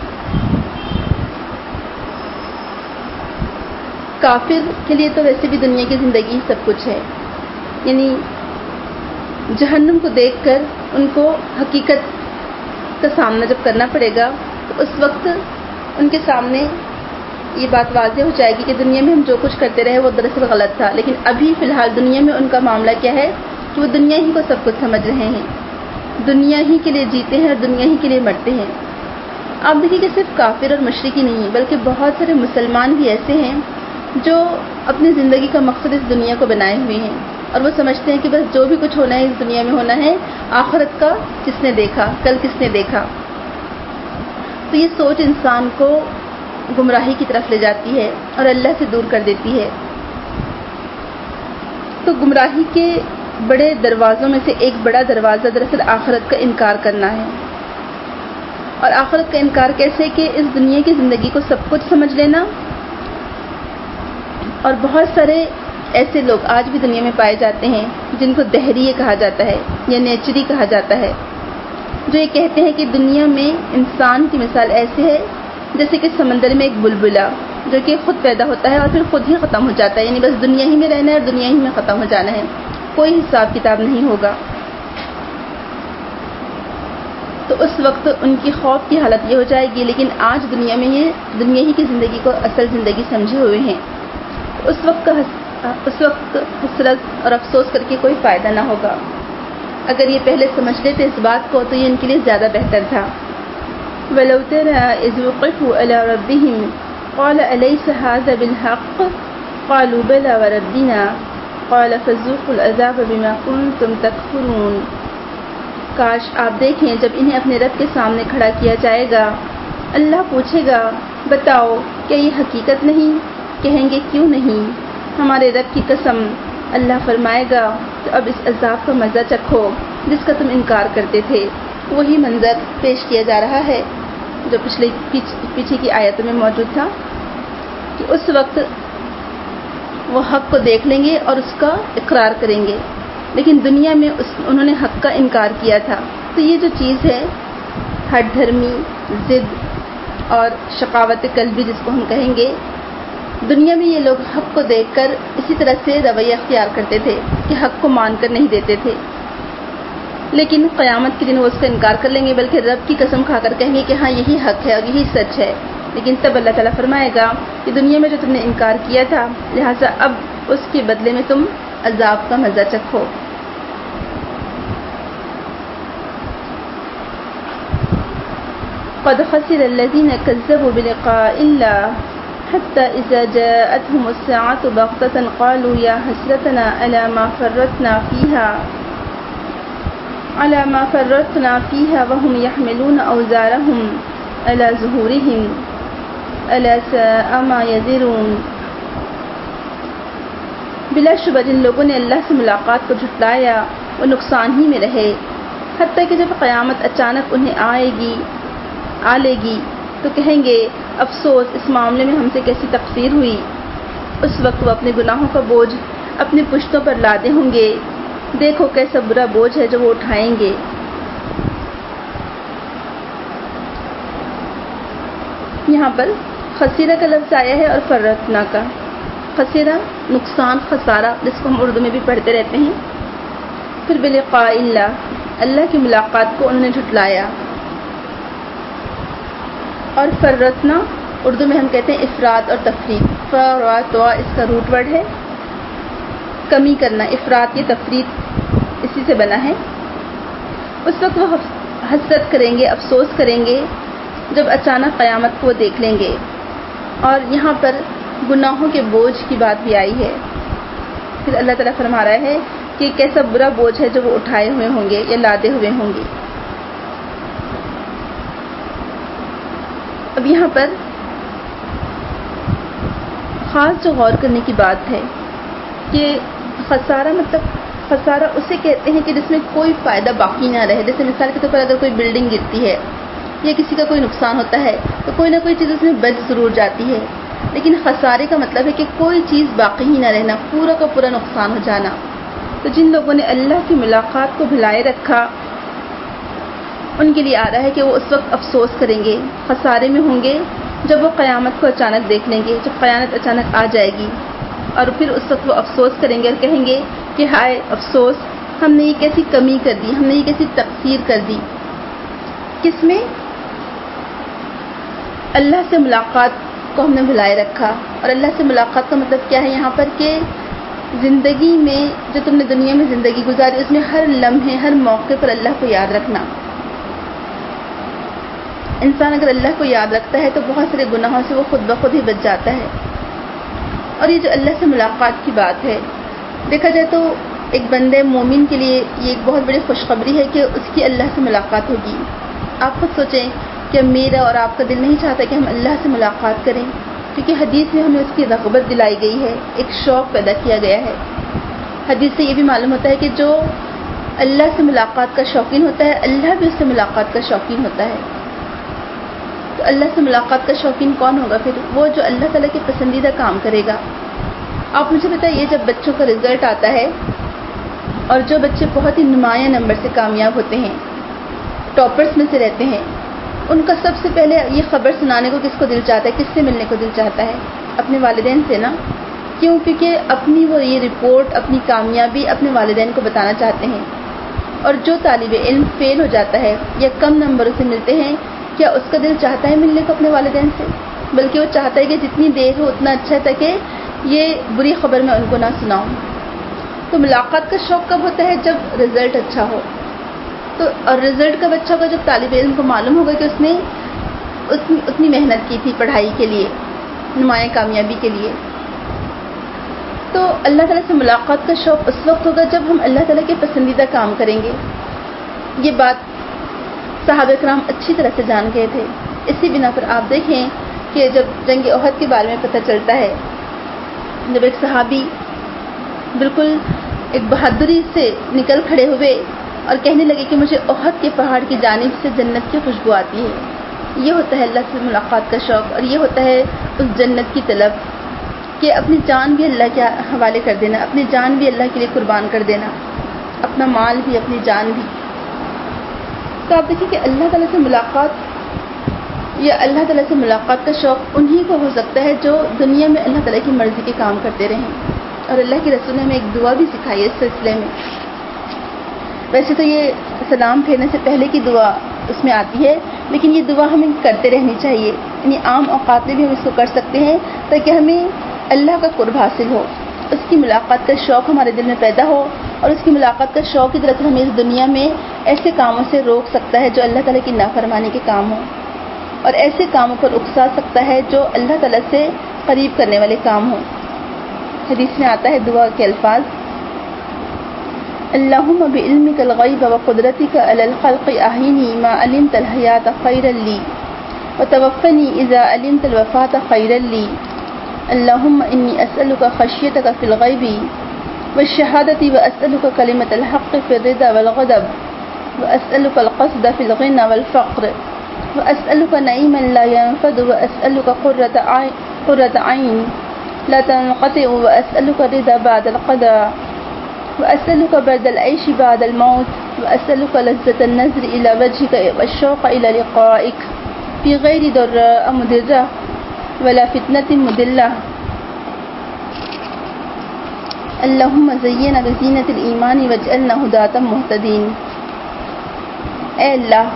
کافر کے لیے تو ویسے بھی دنیا کی زندگی سب کچھ ہے. یعنی جہنم کو دیکھ کر ان کو حقیقت کا سامنا جب کرنا پڑے گا تو اس وقت ان کے سامنے یہ بات واضح ہو جائے گی کہ دنیا میں ہم جو کچھ کرتے رہے وہ دراصل غلط تھا. لیکن ابھی فی الحال دنیا میں ان کا معاملہ کیا ہے کہ وہ دنیا ہی کو سب کچھ سمجھ رہے ہیں، دنیا ہی کے لیے جیتے ہیں اور دنیا ہی کے لیے مرتے ہیں. آپ دیکھیں کہ صرف کافر اور مشرکی نہیں بلکہ بہت سارے مسلمان بھی ایسے ہیں جو اپنی زندگی کا مقصد اس دنیا کو بنائے ہوئے ہیں اور وہ سمجھتے ہیں کہ بس جو بھی کچھ ہونا ہے اس دنیا میں ہونا ہے، آخرت کا کس نے دیکھا، کل کس نے دیکھا. تو یہ سوچ انسان کو گمراہی کی طرف لے جاتی ہے اور اللہ سے دور کر دیتی ہے. تو گمراہی کے بڑے دروازوں میں سے ایک بڑا دروازہ دراصل آخرت کا انکار کرنا ہے. اور آخرت کا انکار کیسے؟ کہ اس دنیا کی زندگی کو سب کچھ سمجھ لینا. اور بہت سارے ایسے لوگ آج بھی دنیا میں پائے جاتے ہیں جن کو دہریے کہا جاتا ہے یا نیچری کہا جاتا ہے، جو یہ کہتے ہیں کہ دنیا میں انسان کی مثال ایسے ہے جیسے کہ سمندر میں ایک بلبلا جو کہ خود پیدا ہوتا ہے اور پھر خود ہی ختم ہو جاتا ہے. یعنی بس دنیا ہی میں رہنا ہے اور دنیا ہی میں ختم ہو جانا ہے، کوئی حساب کتاب نہیں ہوگا. تو اس وقت ان کی خوف کی حالت یہ ہو جائے گی. لیکن آج دنیا میں یہ دنیا ہی کی زندگی کو اصل زندگی سمجھے ہوئے ہیں. اس وقت کا اس وقت حسرت اور افسوس کر کے کوئی فائدہ نہ ہوگا. اگر یہ پہلے سمجھ لیتے اس بات کو تو یہ ان کے لیے زیادہ بہتر تھا. وَلَوْ تَرَىٰ إِذْ وُقِفُوا عَلَىٰ رَبِّهِمْ قَالَ أَلَيْسَ هَٰذَا بِالْحَقِّ قَالُوا بَلَىٰ وَرَبِّنَا قَالَ فَذُوقُوا الْعَذَابَ بِمَا كُنتُمْ تَكْفُرُونَ. کاش آپ دیکھیں جب انہیں اپنے رب کے سامنے کھڑا کیا جائے گا، اللہ پوچھے گا بتاؤ کیا یہ حقیقت نہیں؟ کہیں گے کیوں نہیں، ہمارے رب کی قسم. اللہ فرمائے گا تو اب اس عذاب کا مزہ چکھو جس کا تم انکار کرتے تھے. وہی منظر پیش کیا جا رہا ہے جو پچھلے پیچھے کی آیتوں میں موجود تھا کہ اس وقت وہ حق کو دیکھ لیں گے اور اس کا اقرار کریں گے، لیکن دنیا میں اس انہوں نے حق کا انکار کیا تھا. تو یہ جو چیز ہے ہٹ دھرمی، ضد اور شقاوت قلبی جس کو ہم کہیں گے، دنیا میں یہ لوگ حق کو دیکھ کر اسی طرح سے رویہ اختیار کرتے تھے کہ حق کو مان کر نہیں دیتے تھے. لیکن قیامت کے دن وہ اس کا انکار کر لیں گے، بلکہ رب کی قسم کھا کر کہیں گے کہ ہاں یہی حق ہے اور یہی سچ ہے. لیکن تب اللہ تعالیٰ فرمائے گا کہ دنیا میں جو تم نے انکار کیا تھا لہٰذا اب اس کے بدلے میں تم عذاب کا مزہ چکھو. قد خسر الذين كذبوا بلقاء الله حتى إذا جاءتهم الساعة بغتة قالوا يا حسرتنا على ما فرطنا فيها على ما فرطنا فيها وهم يحملون أوزارهم على ظهورهم ألا ساء ما يزرون۔ بلا شبہ جن لوگوں نے اللہ سے ملاقات کو جھٹلایا وہ نقصان ہی میں رہے، حتیٰ کہ جب قیامت اچانک انہیں آئے گی آ لے گی تو کہیں گے افسوس اس معاملے میں ہم سے کیسی تقصیر ہوئی۔ اس وقت وہ اپنے گناہوں کا بوجھ اپنی پشتوں پر لادے ہوں گے، دیکھو کیسا برا بوجھ ہے جو وہ اٹھائیں گے۔ یہاں پر خسیرہ کا لفظ آیا ہے اور فرتنا کا۔ خسیرہ نقصان، خسارہ، جس کو ہم اردو میں بھی پڑھتے رہتے ہیں۔ پھر بلقاء اللہ، اللہ کی ملاقات کو انہوں نے جھٹلایا۔ اور فرتنا اردو میں ہم کہتے ہیں افراط اور تفریط۔ فرات اس کا روٹ ورڈ ہے، کمی کرنا، افراط یہ تفریط اسی سے بنا ہے۔ اس وقت وہ حسرت کریں گے، افسوس کریں گے جب اچانک قیامت کو وہ دیکھ لیں گے۔ اور یہاں پر گناہوں کے بوجھ کی بات بھی آئی ہے۔ پھر اللہ تعالیٰ فرما رہا ہے کہ کیسا برا بوجھ ہے جو وہ اٹھائے ہوئے ہوں گے یا لادے ہوئے ہوں گے۔ اب یہاں پر خاص جو غور کرنے کی بات ہے کہ خسارہ مطلب خسارہ اسے کہتے ہیں کہ جس میں کوئی فائدہ باقی نہ رہے۔ جیسے مثال کے طور پر اگر کوئی بلڈنگ گرتی ہے یا کسی کا کوئی نقصان ہوتا ہے تو کوئی نہ کوئی چیز اس میں بچ ضرور جاتی ہے، لیکن خسارے کا مطلب ہے کہ کوئی چیز باقی ہی نہ رہنا، پورا کا پورا نقصان ہو جانا۔ تو جن لوگوں نے اللہ کی ملاقات کو بھلائے رکھا ان کے لیے آ رہا ہے کہ وہ اس وقت افسوس کریں گے، خسارے میں ہوں گے جب وہ قیامت کو اچانک دیکھ لیں گے، جب قیامت اچانک آ جائے گی، اور پھر اس وقت وہ افسوس کریں گے اور کہیں گے کہ ہائے افسوس، ہم نے یہ کیسی کمی کر دی، ہم نے یہ کیسی تقصیر کر دی۔ کس میں؟ اللہ سے ملاقات کو ہم نے بھلائے رکھا۔ اور اللہ سے ملاقات کا مطلب کیا ہے یہاں پر کہ زندگی میں جو تم نے دنیا میں زندگی گزاری اس میں ہر لمحے ہر موقع پر اللہ کو یاد رکھنا۔ انسان اگر اللہ کو یاد رکھتا ہے تو بہت سارے گناہوں سے وہ خود بخود ہی بچ جاتا ہے۔ اور یہ جو اللہ سے ملاقات کی بات ہے، دیکھا جائے تو ایک بندے مومن کے لیے یہ ایک بہت بڑی خوشخبری ہے کہ اس کی اللہ سے ملاقات ہوگی۔ آپ خود سوچیں کہ میرا اور آپ کا دل نہیں چاہتا کہ ہم اللہ سے ملاقات کریں، کیونکہ حدیث میں ہمیں اس کی رغبت دلائی گئی ہے، ایک شوق پیدا کیا گیا ہے۔ حدیث سے یہ بھی معلوم ہوتا ہے کہ جو اللہ سے ملاقات کا شوقین ہوتا ہے اللہ بھی اس سے ملاقات کا شوقین ہوتا ہے۔ تو اللہ سے ملاقات کا شوقین کون ہوگا؟ پھر وہ جو اللہ تعالیٰ کے پسندیدہ کام کرے گا۔ آپ مجھے بتائیے، جب بچوں کا رزلٹ آتا ہے اور جو بچے بہت ہی نمایاں نمبر سے کامیاب ہوتے ہیں، ٹاپرز میں سے رہتے ہیں، ان کا سب سے پہلے یہ خبر سنانے کو کس کو دل چاہتا ہے، کس سے ملنے کو دل چاہتا ہے؟ اپنے والدین سے نا۔ کیوں؟ کیونکہ اپنی وہ یہ رپورٹ، اپنی کامیابی اپنے والدین کو بتانا چاہتے ہیں۔ اور جو طالب علم فیل ہو جاتا ہے یا کم نمبروں سے ملتے ہیں، کیا اس کا دل چاہتا ہے ملنے کو اپنے والدین سے؟ بلکہ وہ چاہتا ہے کہ جتنی دیر ہو اتنا اچھا ہے تاکہ یہ بری خبر میں ان کو نہ سناؤں۔ تو ملاقات کا شوق کب ہوتا ہے؟ جب رزلٹ اچھا ہو۔ تو اور رزلٹ کب اچھا ہوگا؟ جب طالب علم کو معلوم ہوگا کہ اس نے اتنی اتنی محنت کی تھی پڑھائی کے لیے، نمایاں کامیابی کے لیے۔ تو اللہ تعالیٰ سے ملاقات کا شوق اس وقت ہوگا جب ہم اللہ تعالیٰ کے پسندیدہ کام کریں گے۔ یہ بات صحابہ کرام اچھی طرح سے جان گئے تھے۔ اسی بنا پر آپ دیکھیں کہ جب جنگ احد کے بارے میں پتہ چلتا ہے، جب ایک صحابی بالکل ایک بہادری سے نکل کھڑے ہوئے اور کہنے لگے کہ مجھے احد کے پہاڑ کی جانب سے جنت کی خوشبو آتی ہے۔ یہ ہوتا ہے اللہ سے ملاقات کا شوق، اور یہ ہوتا ہے اس جنت کی طلب کہ اپنی جان بھی اللہ کے حوالے کر دینا، اپنی جان بھی اللہ کے لیے قربان کر دینا، اپنا مال بھی، اپنی جان بھی۔ تو آپ دیکھیں کہ اللہ تعالیٰ سے ملاقات یا اللہ تعالیٰ سے ملاقات کا شوق انہی کو ہو سکتا ہے جو دنیا میں اللہ تعالیٰ کی مرضی کے کام کرتے رہیں۔ اور اللہ کے رسول نے ہمیں ایک دعا بھی سکھائی ہے اس سلسلے میں۔ ویسے تو یہ سلام پھیرنے سے پہلے کی دعا اس میں آتی ہے، لیکن یہ دعا ہمیں کرتے رہنی چاہیے، یعنی عام اوقات میں بھی ہم اس کو کر سکتے ہیں تاکہ ہمیں اللہ کا قرب حاصل ہو، اس کی ملاقات کا شوق ہمارے دل میں پیدا ہو، اور اس کی ملاقات کا شوق کی طرف ہمیں اس دنیا میں ایسے کاموں سے روک سکتا ہے جو اللہ تعالیٰ کی نافرمانی کے کام ہوں، اور ایسے کاموں پر اکسا سکتا ہے جو اللہ تعالیٰ سے قریب کرنے والے کام ہوں۔ حدیث میں آتا ہے دعا کے الفاظ، اللهم بعلمك الغيب وقدرتك على الخلق أحيني ما علمت الحياة خيرا لي وتوفني إذا علمت الوفاة خيرا لي. اللهم إني أسألك خشيتك في الغيب والشهادة وأسألك كلمة الحق في الرضا والغضب وأسألك القصد في الغنى والفقر وأسألك نعيما لا ينفد وأسألك قرة عين, قرة عين لا تنقطع وأسألك الرضا بعد القضاء وأسألك برد العيش بعد الموت وأسألك لذة النظر إلى وجهك والشوق إلى لقائك في غير ضراء مضرة ولا فتنة مضلة. اللهم زينا بزینت الایمان واجعلنا ہداة مہتدین. اے اللہ،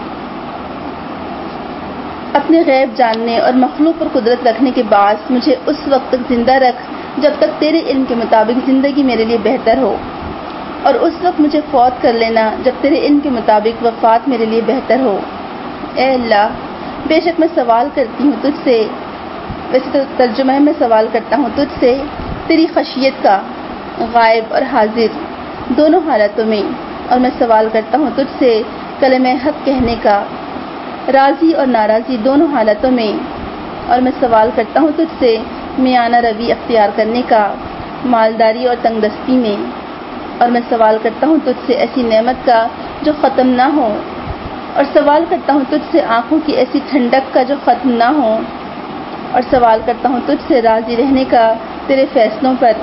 اپنے غیب جاننے اور مخلوق پر قدرت رکھنے کے باعث مجھے اس وقت تک زندہ رکھ جب تک تیرے علم کے مطابق زندگی میرے لیے بہتر ہو، اور اس وقت مجھے فوت کر لینا جب تیرے علم کے مطابق وفات میرے لیے بہتر ہو. اے اللہ، بے شک میں سوال کرتی ہوں تجھ سے، ویسے تو ترجمہ ہے میں سوال کرتا ہوں تجھ سے تیری خشیت کا غائب اور حاضر دونوں حالتوں میں، اور میں سوال کرتا ہوں تجھ سے کلمہ حق کہنے کا راضی اور ناراضی دونوں حالتوں میں، اور میں سوال کرتا ہوں تجھ سے میانہ روی اختیار کرنے کا مالداری اور تنگ دستی میں، اور میں سوال کرتا ہوں تجھ سے ایسی نعمت کا جو ختم نہ ہو، اور سوال کرتا ہوں تجھ سے آنکھوں کی ایسی ٹھنڈک کا جو ختم نہ ہو، اور سوال کرتا ہوں تجھ سے راضی رہنے کا تیرے فیصلوں پر،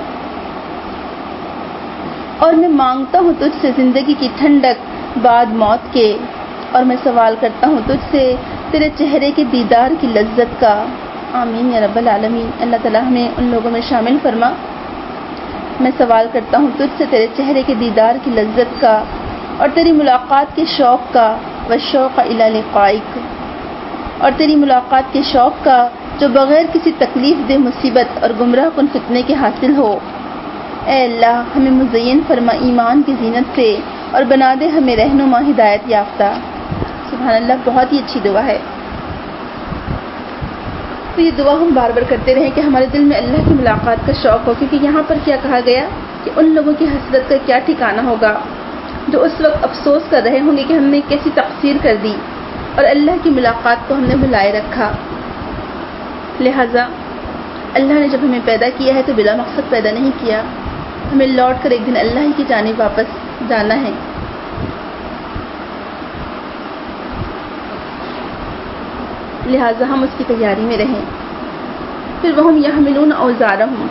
اور میں مانگتا ہوں تجھ سے زندگی کی ٹھنڈک بعد موت کے، اور میں سوال کرتا ہوں تجھ سے تیرے چہرے کے دیدار کی لذت کا. آمین یا رب العالمین. اللہ تعالیٰ ہمیں ان لوگوں میں شامل فرما. میں سوال کرتا ہوں تجھ سے تیرے چہرے کے دیدار کی لذت کا اور تیری ملاقات کے شوق کا، والشوق الی لقائک، اور تیری ملاقات کے شوق کا جو بغیر کسی تکلیف دہ مصیبت اور گمراہ کن فتنے کے حاصل ہو. اے اللہ، ہمیں مزین فرما ایمان کی زینت سے اور بنا دے ہمیں رہنما ہدایت یافتہ. سبحان اللہ، بہت ہی اچھی دعا ہے. تو یہ دعا ہم بار بار کرتے رہیں کہ ہمارے دل میں اللہ کی ملاقات کا شوق ہو، کیونکہ یہاں پر کیا کہا گیا کہ ان لوگوں کی حسرت کا کیا ٹھکانہ ہوگا جو اس وقت افسوس کر رہے ہوں گے کہ ہم نے کیسی تقصیر کر دی اور اللہ کی ملاقات کو ہم نے بھلائے رکھا. لہٰذا اللہ نے جب ہمیں پیدا کیا ہے تو بلا مقصد پیدا نہیں کیا، ہمیں لوٹ کر ایک دن اللہ ہی کی جانب واپس جانا ہے. لہٰذا ہم اس کی تیاری میں رہیں. پھر وہ ہم یحملون اوزارہم،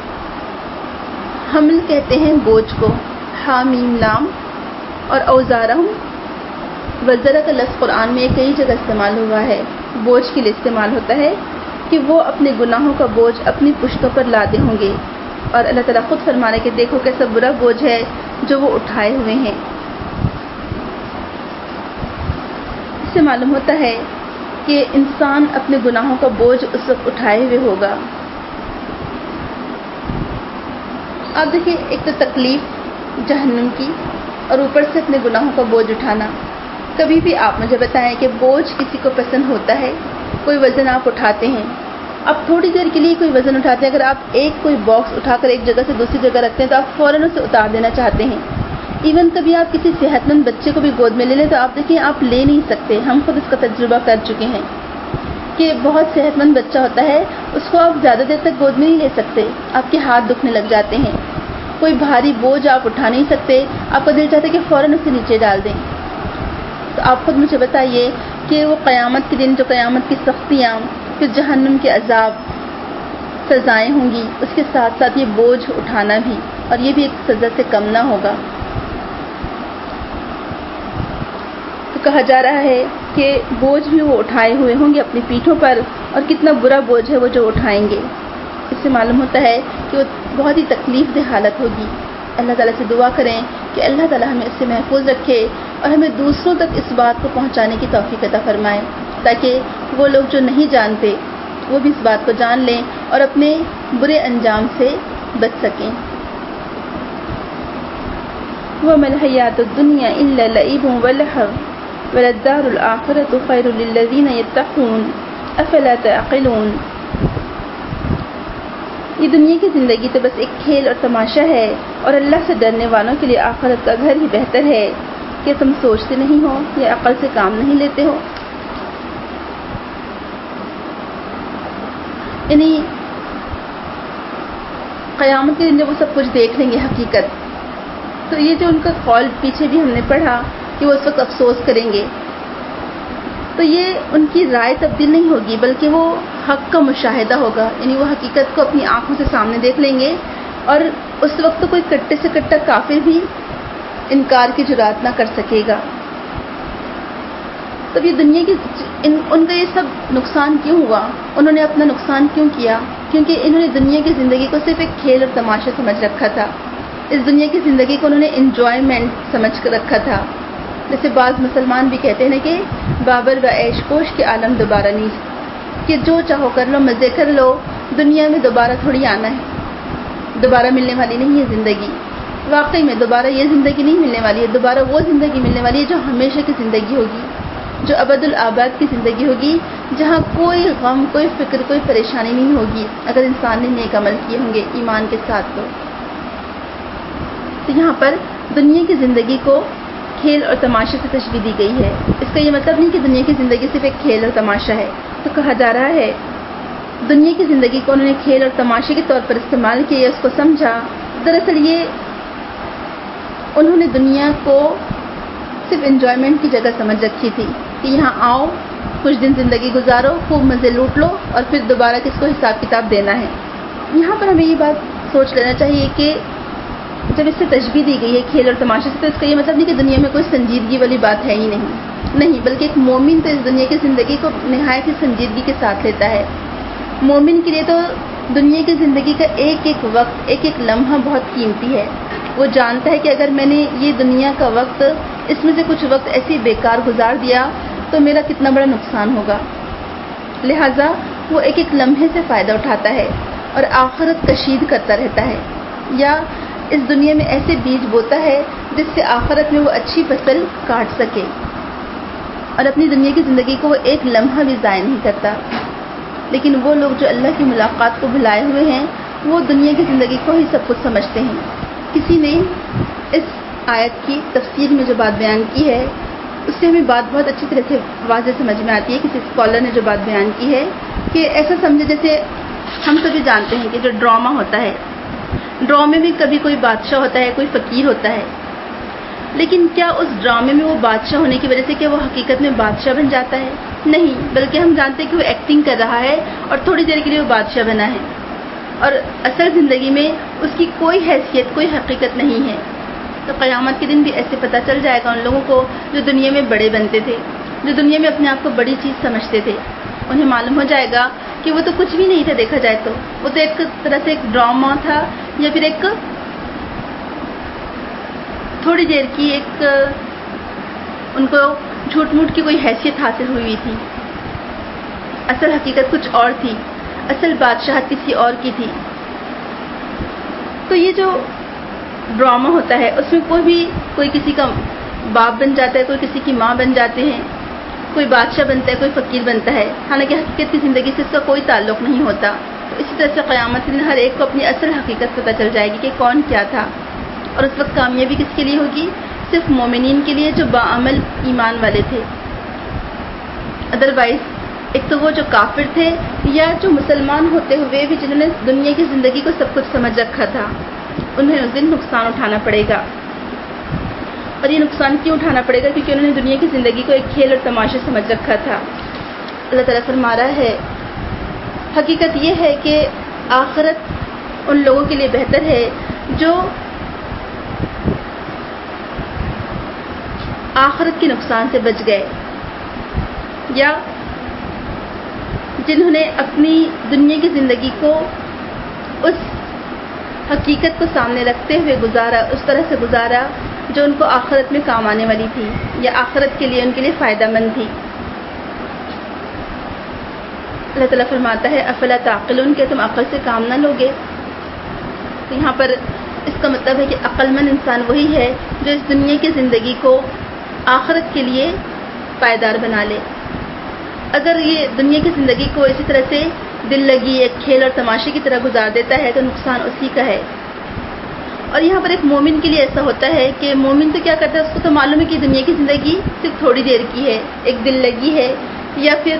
حمل کہتے ہیں بوجھ کو، حامیم لام، اور اوزارہم وزرہ کا لفظ قرآن میں کئی جگہ استعمال ہوا ہے. بوجھ کے لیے استعمال ہوتا ہے کہ وہ اپنے گناہوں کا بوجھ اپنی پشتوں پر لادے ہوں گے، اور اللہ تعالیٰ خود فرما رہے کہ دیکھو کیسا برا بوجھ ہے جو وہ اٹھائے ہوئے ہیں. اس سے معلوم ہوتا ہے کہ انسان اپنے گناہوں کا بوجھ اس وقت اٹھائے ہوئے ہوگا. اب دیکھیں، ایک تو تکلیف جہنم کی اور اوپر سے اپنے گناہوں کا بوجھ اٹھانا. کبھی بھی آپ مجھے بتائیں کہ بوجھ کسی کو پسند ہوتا ہے؟ کوئی وزن آپ اٹھاتے ہیں، آپ تھوڑی دیر کے لیے کوئی وزن اٹھاتے ہیں، اگر آپ ایک کوئی باکس اٹھا کر ایک جگہ سے دوسری جگہ رکھتے ہیں تو آپ فوراً اسے اتار دینا چاہتے ہیں. ایون کبھی آپ کسی صحت مند بچے کو بھی گود میں لے لیں تو آپ دیکھیں آپ لے نہیں سکتے. ہم خود اس کا تجربہ کر چکے ہیں کہ بہت صحت مند بچہ ہوتا ہے، اس کو آپ زیادہ دیر تک گود میں نہیں لے سکتے، آپ کے ہاتھ دکھنے لگ جاتے ہیں. کوئی بھاری بوجھ آپ اٹھا نہیں سکتے، آپ کا دل چاہتا ہے کہ فوراً اسے نیچے ڈال دیں. تو آپ خود مجھے بتائیے کہ وہ قیامت کے دن جو قیامت کی سختیاں، پھر جہنم کے عذاب، سزائیں ہوں گی، اس کے ساتھ ساتھ یہ بوجھ اٹھانا بھی، اور یہ بھی ایک سزا سے کم نہ ہوگا. تو کہا جا رہا ہے کہ بوجھ بھی وہ اٹھائے ہوئے ہوں گے اپنی پیٹھوں پر، اور کتنا برا بوجھ ہے وہ جو اٹھائیں گے. اس سے معلوم ہوتا ہے کہ وہ بہت ہی تکلیف دہ حالت ہوگی. اللہ تعالیٰ سے دعا کریں کہ اللہ تعالیٰ ہمیں اس سے محفوظ رکھے اور ہمیں دوسروں تک اس بات کو پہنچانے کی توفیق عطا فرمائے، تاکہ وہ لوگ جو نہیں جانتے وہ بھی اس بات کو جان لیں اور اپنے برے انجام سے بچ سکیں. وَمَا الْحَيَاةُ الدُّنْيَا إِلَّا لَعِبٌ وَلَهْوٌ وَلَلدَّارُ الْآخِرَةُ خَيْرٌ لِلَّذِينَ يَتَّقُونَ أَفَلَا تَعْقِلُونَ. یہ دنیا کی زندگی تو بس ایک کھیل اور تماشا ہے، اور اللہ سے ڈرنے والوں کے لیے آخرت کا گھر ہی بہتر ہے۔ کہ تم سوچتے نہیں ہو یا عقل سے کام نہیں لیتے ہو؟ یعنی قیامت کے دن جب وہ سب کچھ دیکھ لیں گے حقیقت، تو یہ جو ان کا قول پیچھے بھی ہم نے پڑھا کہ وہ اس وقت افسوس کریں گے، تو یہ ان کی رائے تبدیل نہیں ہوگی بلکہ وہ حق کا مشاہدہ ہوگا، یعنی وہ حقیقت کو اپنی آنکھوں سے سامنے دیکھ لیں گے، اور اس وقت تو کوئی کٹے سے کٹا کافر بھی انکار کی جرات نہ کر سکے گا۔ تب یہ دنیا کی ان, ان کا یہ سب نقصان کیوں ہوا؟ انہوں نے اپنا نقصان کیوں کیا؟ کیونکہ انہوں نے دنیا کی زندگی کو صرف ایک کھیل اور تماشا سمجھ رکھا تھا۔ اس دنیا کی زندگی کو انہوں نے انجوائمنٹ سمجھ کر رکھا تھا۔ جیسے بعض مسلمان بھی کہتے ہیں کہ بابر و عیش کوش کے عالم دوبارہ نہیں، کہ جو چاہو کر لو، مزے کر لو، دنیا میں دوبارہ تھوڑی آنا ہے، دوبارہ ملنے والی نہیں ہے زندگی۔ واقعی میں دوبارہ یہ زندگی نہیں ملنے والی ہے، دوبارہ وہ زندگی ملنے والی ہے جو ہمیشہ کی زندگی ہوگی، جو ابد الآباد کی زندگی ہوگی، جہاں کوئی غم، کوئی فکر، کوئی پریشانی نہیں ہوگی اگر انسان نے نیک عمل کیے ہوں گے ایمان کے ساتھ۔ تو تو یہاں پر دنیا کی زندگی کو کھیل اور تماشے سے تشبیہ دی گئی ہے۔ اس کا یہ مطلب نہیں کہ دنیا کی زندگی صرف ایک کھیل اور تماشا ہے، تو کہا جا رہا ہے دنیا کی زندگی کو انہوں نے کھیل اور تماشے کے طور پر استعمال کیا، اس کو سمجھا۔ دراصل یہ انہوں نے دنیا کو صرف انجوائمنٹ کی جگہ سمجھ رکھی تھی کہ یہاں آؤ، کچھ دن زندگی گزارو، خوب مزے لوٹ لو، اور پھر دوبارہ کس کو حساب کتاب دینا ہے۔ یہاں پر ہمیں یہ بات سوچ لینا چاہیے کہ جب اس سے تشبیہ دی گئی ہے کھیل اور تماشے سے، تو اس کا یہ مطلب نہیں کہ دنیا میں کوئی سنجیدگی والی بات ہے ہی نہیں، نہیں، بلکہ ایک مومن تو اس دنیا کی زندگی کو نہایت ہی سنجیدگی کے ساتھ لیتا ہے۔ مومن کے لیے تو دنیا کی زندگی کا ایک ایک وقت، ایک ایک لمحہ بہت قیمتی ہے۔ وہ جانتا ہے کہ اگر میں نے یہ دنیا کا وقت، اس میں سے کچھ وقت ایسے بیکار گزار دیا تو میرا کتنا بڑا نقصان ہوگا، لہٰذا وہ ایک ایک لمحے سے فائدہ اٹھاتا ہے اور آخرت کشید کرتا رہتا ہے، یا اس دنیا میں ایسے بیج بوتا ہے جس سے آخرت میں وہ اچھی فصل کاٹ سکے، اور اپنی دنیا کی زندگی کو وہ ایک لمحہ بھی ضائع نہیں کرتا۔ لیکن وہ لوگ جو اللہ کی ملاقات کو بھلائے ہوئے ہیں، وہ دنیا کی زندگی کو ہی سب کچھ سمجھتے ہیں۔ کسی نے اس آیت کی تفسیر میں جو بات بیان کی ہے، اس سے ہمیں بات بہت اچھی طرح سے واضح سمجھ میں آتی ہے۔ کسی اسکالر نے جو بات بیان کی ہے کہ ایسا سمجھے جیسے ہم سبھی جانتے ہیں کہ جو ڈرامہ ہوتا ہے، ڈرامے میں کبھی کوئی بادشاہ ہوتا ہے، کوئی فقیر ہوتا ہے، لیکن کیا اس ڈرامے میں وہ بادشاہ ہونے کی وجہ سے کیا وہ حقیقت میں بادشاہ بن جاتا ہے؟ نہیں، بلکہ ہم جانتے ہیں کہ وہ ایکٹنگ کر رہا ہے اور تھوڑی دیر کے لیے وہ بادشاہ بنا ہے، اور اصل زندگی میں اس کی کوئی حیثیت، کوئی حقیقت نہیں ہے۔ تو قیامت کے دن بھی ایسے پتہ چل جائے گا ان لوگوں کو جو دنیا میں بڑے بنتے تھے، جو دنیا میں اپنے آپ کو بڑی چیز سمجھتے تھے، انہیں معلوم ہو جائے گا کہ وہ تو کچھ بھی نہیں تھا، دیکھا جائے تو وہ تو ایک طرح سے ایک ڈرامہ تھا، یا پھر ایک تھوڑی دیر کی ایک ان کو جھوٹ موٹ کی کوئی حیثیت حاصل ہوئی تھی۔ اصل حقیقت کچھ اور تھی، اصل بادشاہت کسی اور کی تھی۔ تو یہ جو ڈرامہ ہوتا ہے اس میں کوئی بھی کوئی کسی کا باپ بن جاتا ہے، کوئی کسی کی ماں بن جاتے ہیں، کوئی بادشاہ بنتا ہے، کوئی فقیر بنتا ہے، حالانکہ حقیقت کی زندگی سے اس کا کوئی تعلق نہیں ہوتا۔ تو اسی طرح سے قیامت کے دن ہر ایک کو اپنی اصل حقیقت پتہ چل جائے گی کہ کون کیا تھا، اور اس وقت کامیابی کس کے لیے ہوگی؟ صرف مومنین کے لیے جو باعمل ایمان والے تھے۔ ادروائز ایک تو وہ جو کافر تھے، یا جو مسلمان ہوتے ہوئے بھی جنہوں نے دنیا کی زندگی کو سب کچھ سمجھ رکھا تھا، انہیں اس دن نقصان اٹھانا پڑے گا۔ اور یہ نقصان کیوں اٹھانا پڑے گا؟ کیونکہ انہوں نے دنیا کی زندگی کو ایک کھیل اور تماشا سمجھ رکھا تھا۔ اللہ تعالیٰ فرما رہا ہے حقیقت یہ ہے کہ آخرت ان لوگوں کے لیے بہتر ہے جو آخرت کے نقصان سے بچ گئے، یا جنہوں نے اپنی دنیا کی زندگی کو اس حقیقت کو سامنے رکھتے ہوئے گزارا، اس طرح سے گزارا جو ان کو آخرت میں کام آنے والی تھی، یا آخرت کے لیے ان کے لیے فائدہ مند تھی۔ اللہ تعالیٰ فرماتا ہے افلا تعقلون، کہ تم عقل سے کام نہ لوگے۔ تو یہاں پر اس کا مطلب ہے کہ عقل مند انسان وہی ہے جو اس دنیا کی زندگی کو آخرت کے لیے پائیدار بنا لے۔ اگر یہ دنیا کی زندگی کو اسی طرح سے دل لگی ایک کھیل اور تماشے کی طرح گزار دیتا ہے تو نقصان اسی کا ہے۔ اور یہاں پر ایک مومن کے لیے ایسا ہوتا ہے کہ مومن تو کیا کرتا ہے، اس کو تو معلوم ہے کہ دنیا کی زندگی صرف تھوڑی دیر کی ہے، ایک دل لگی ہے یا پھر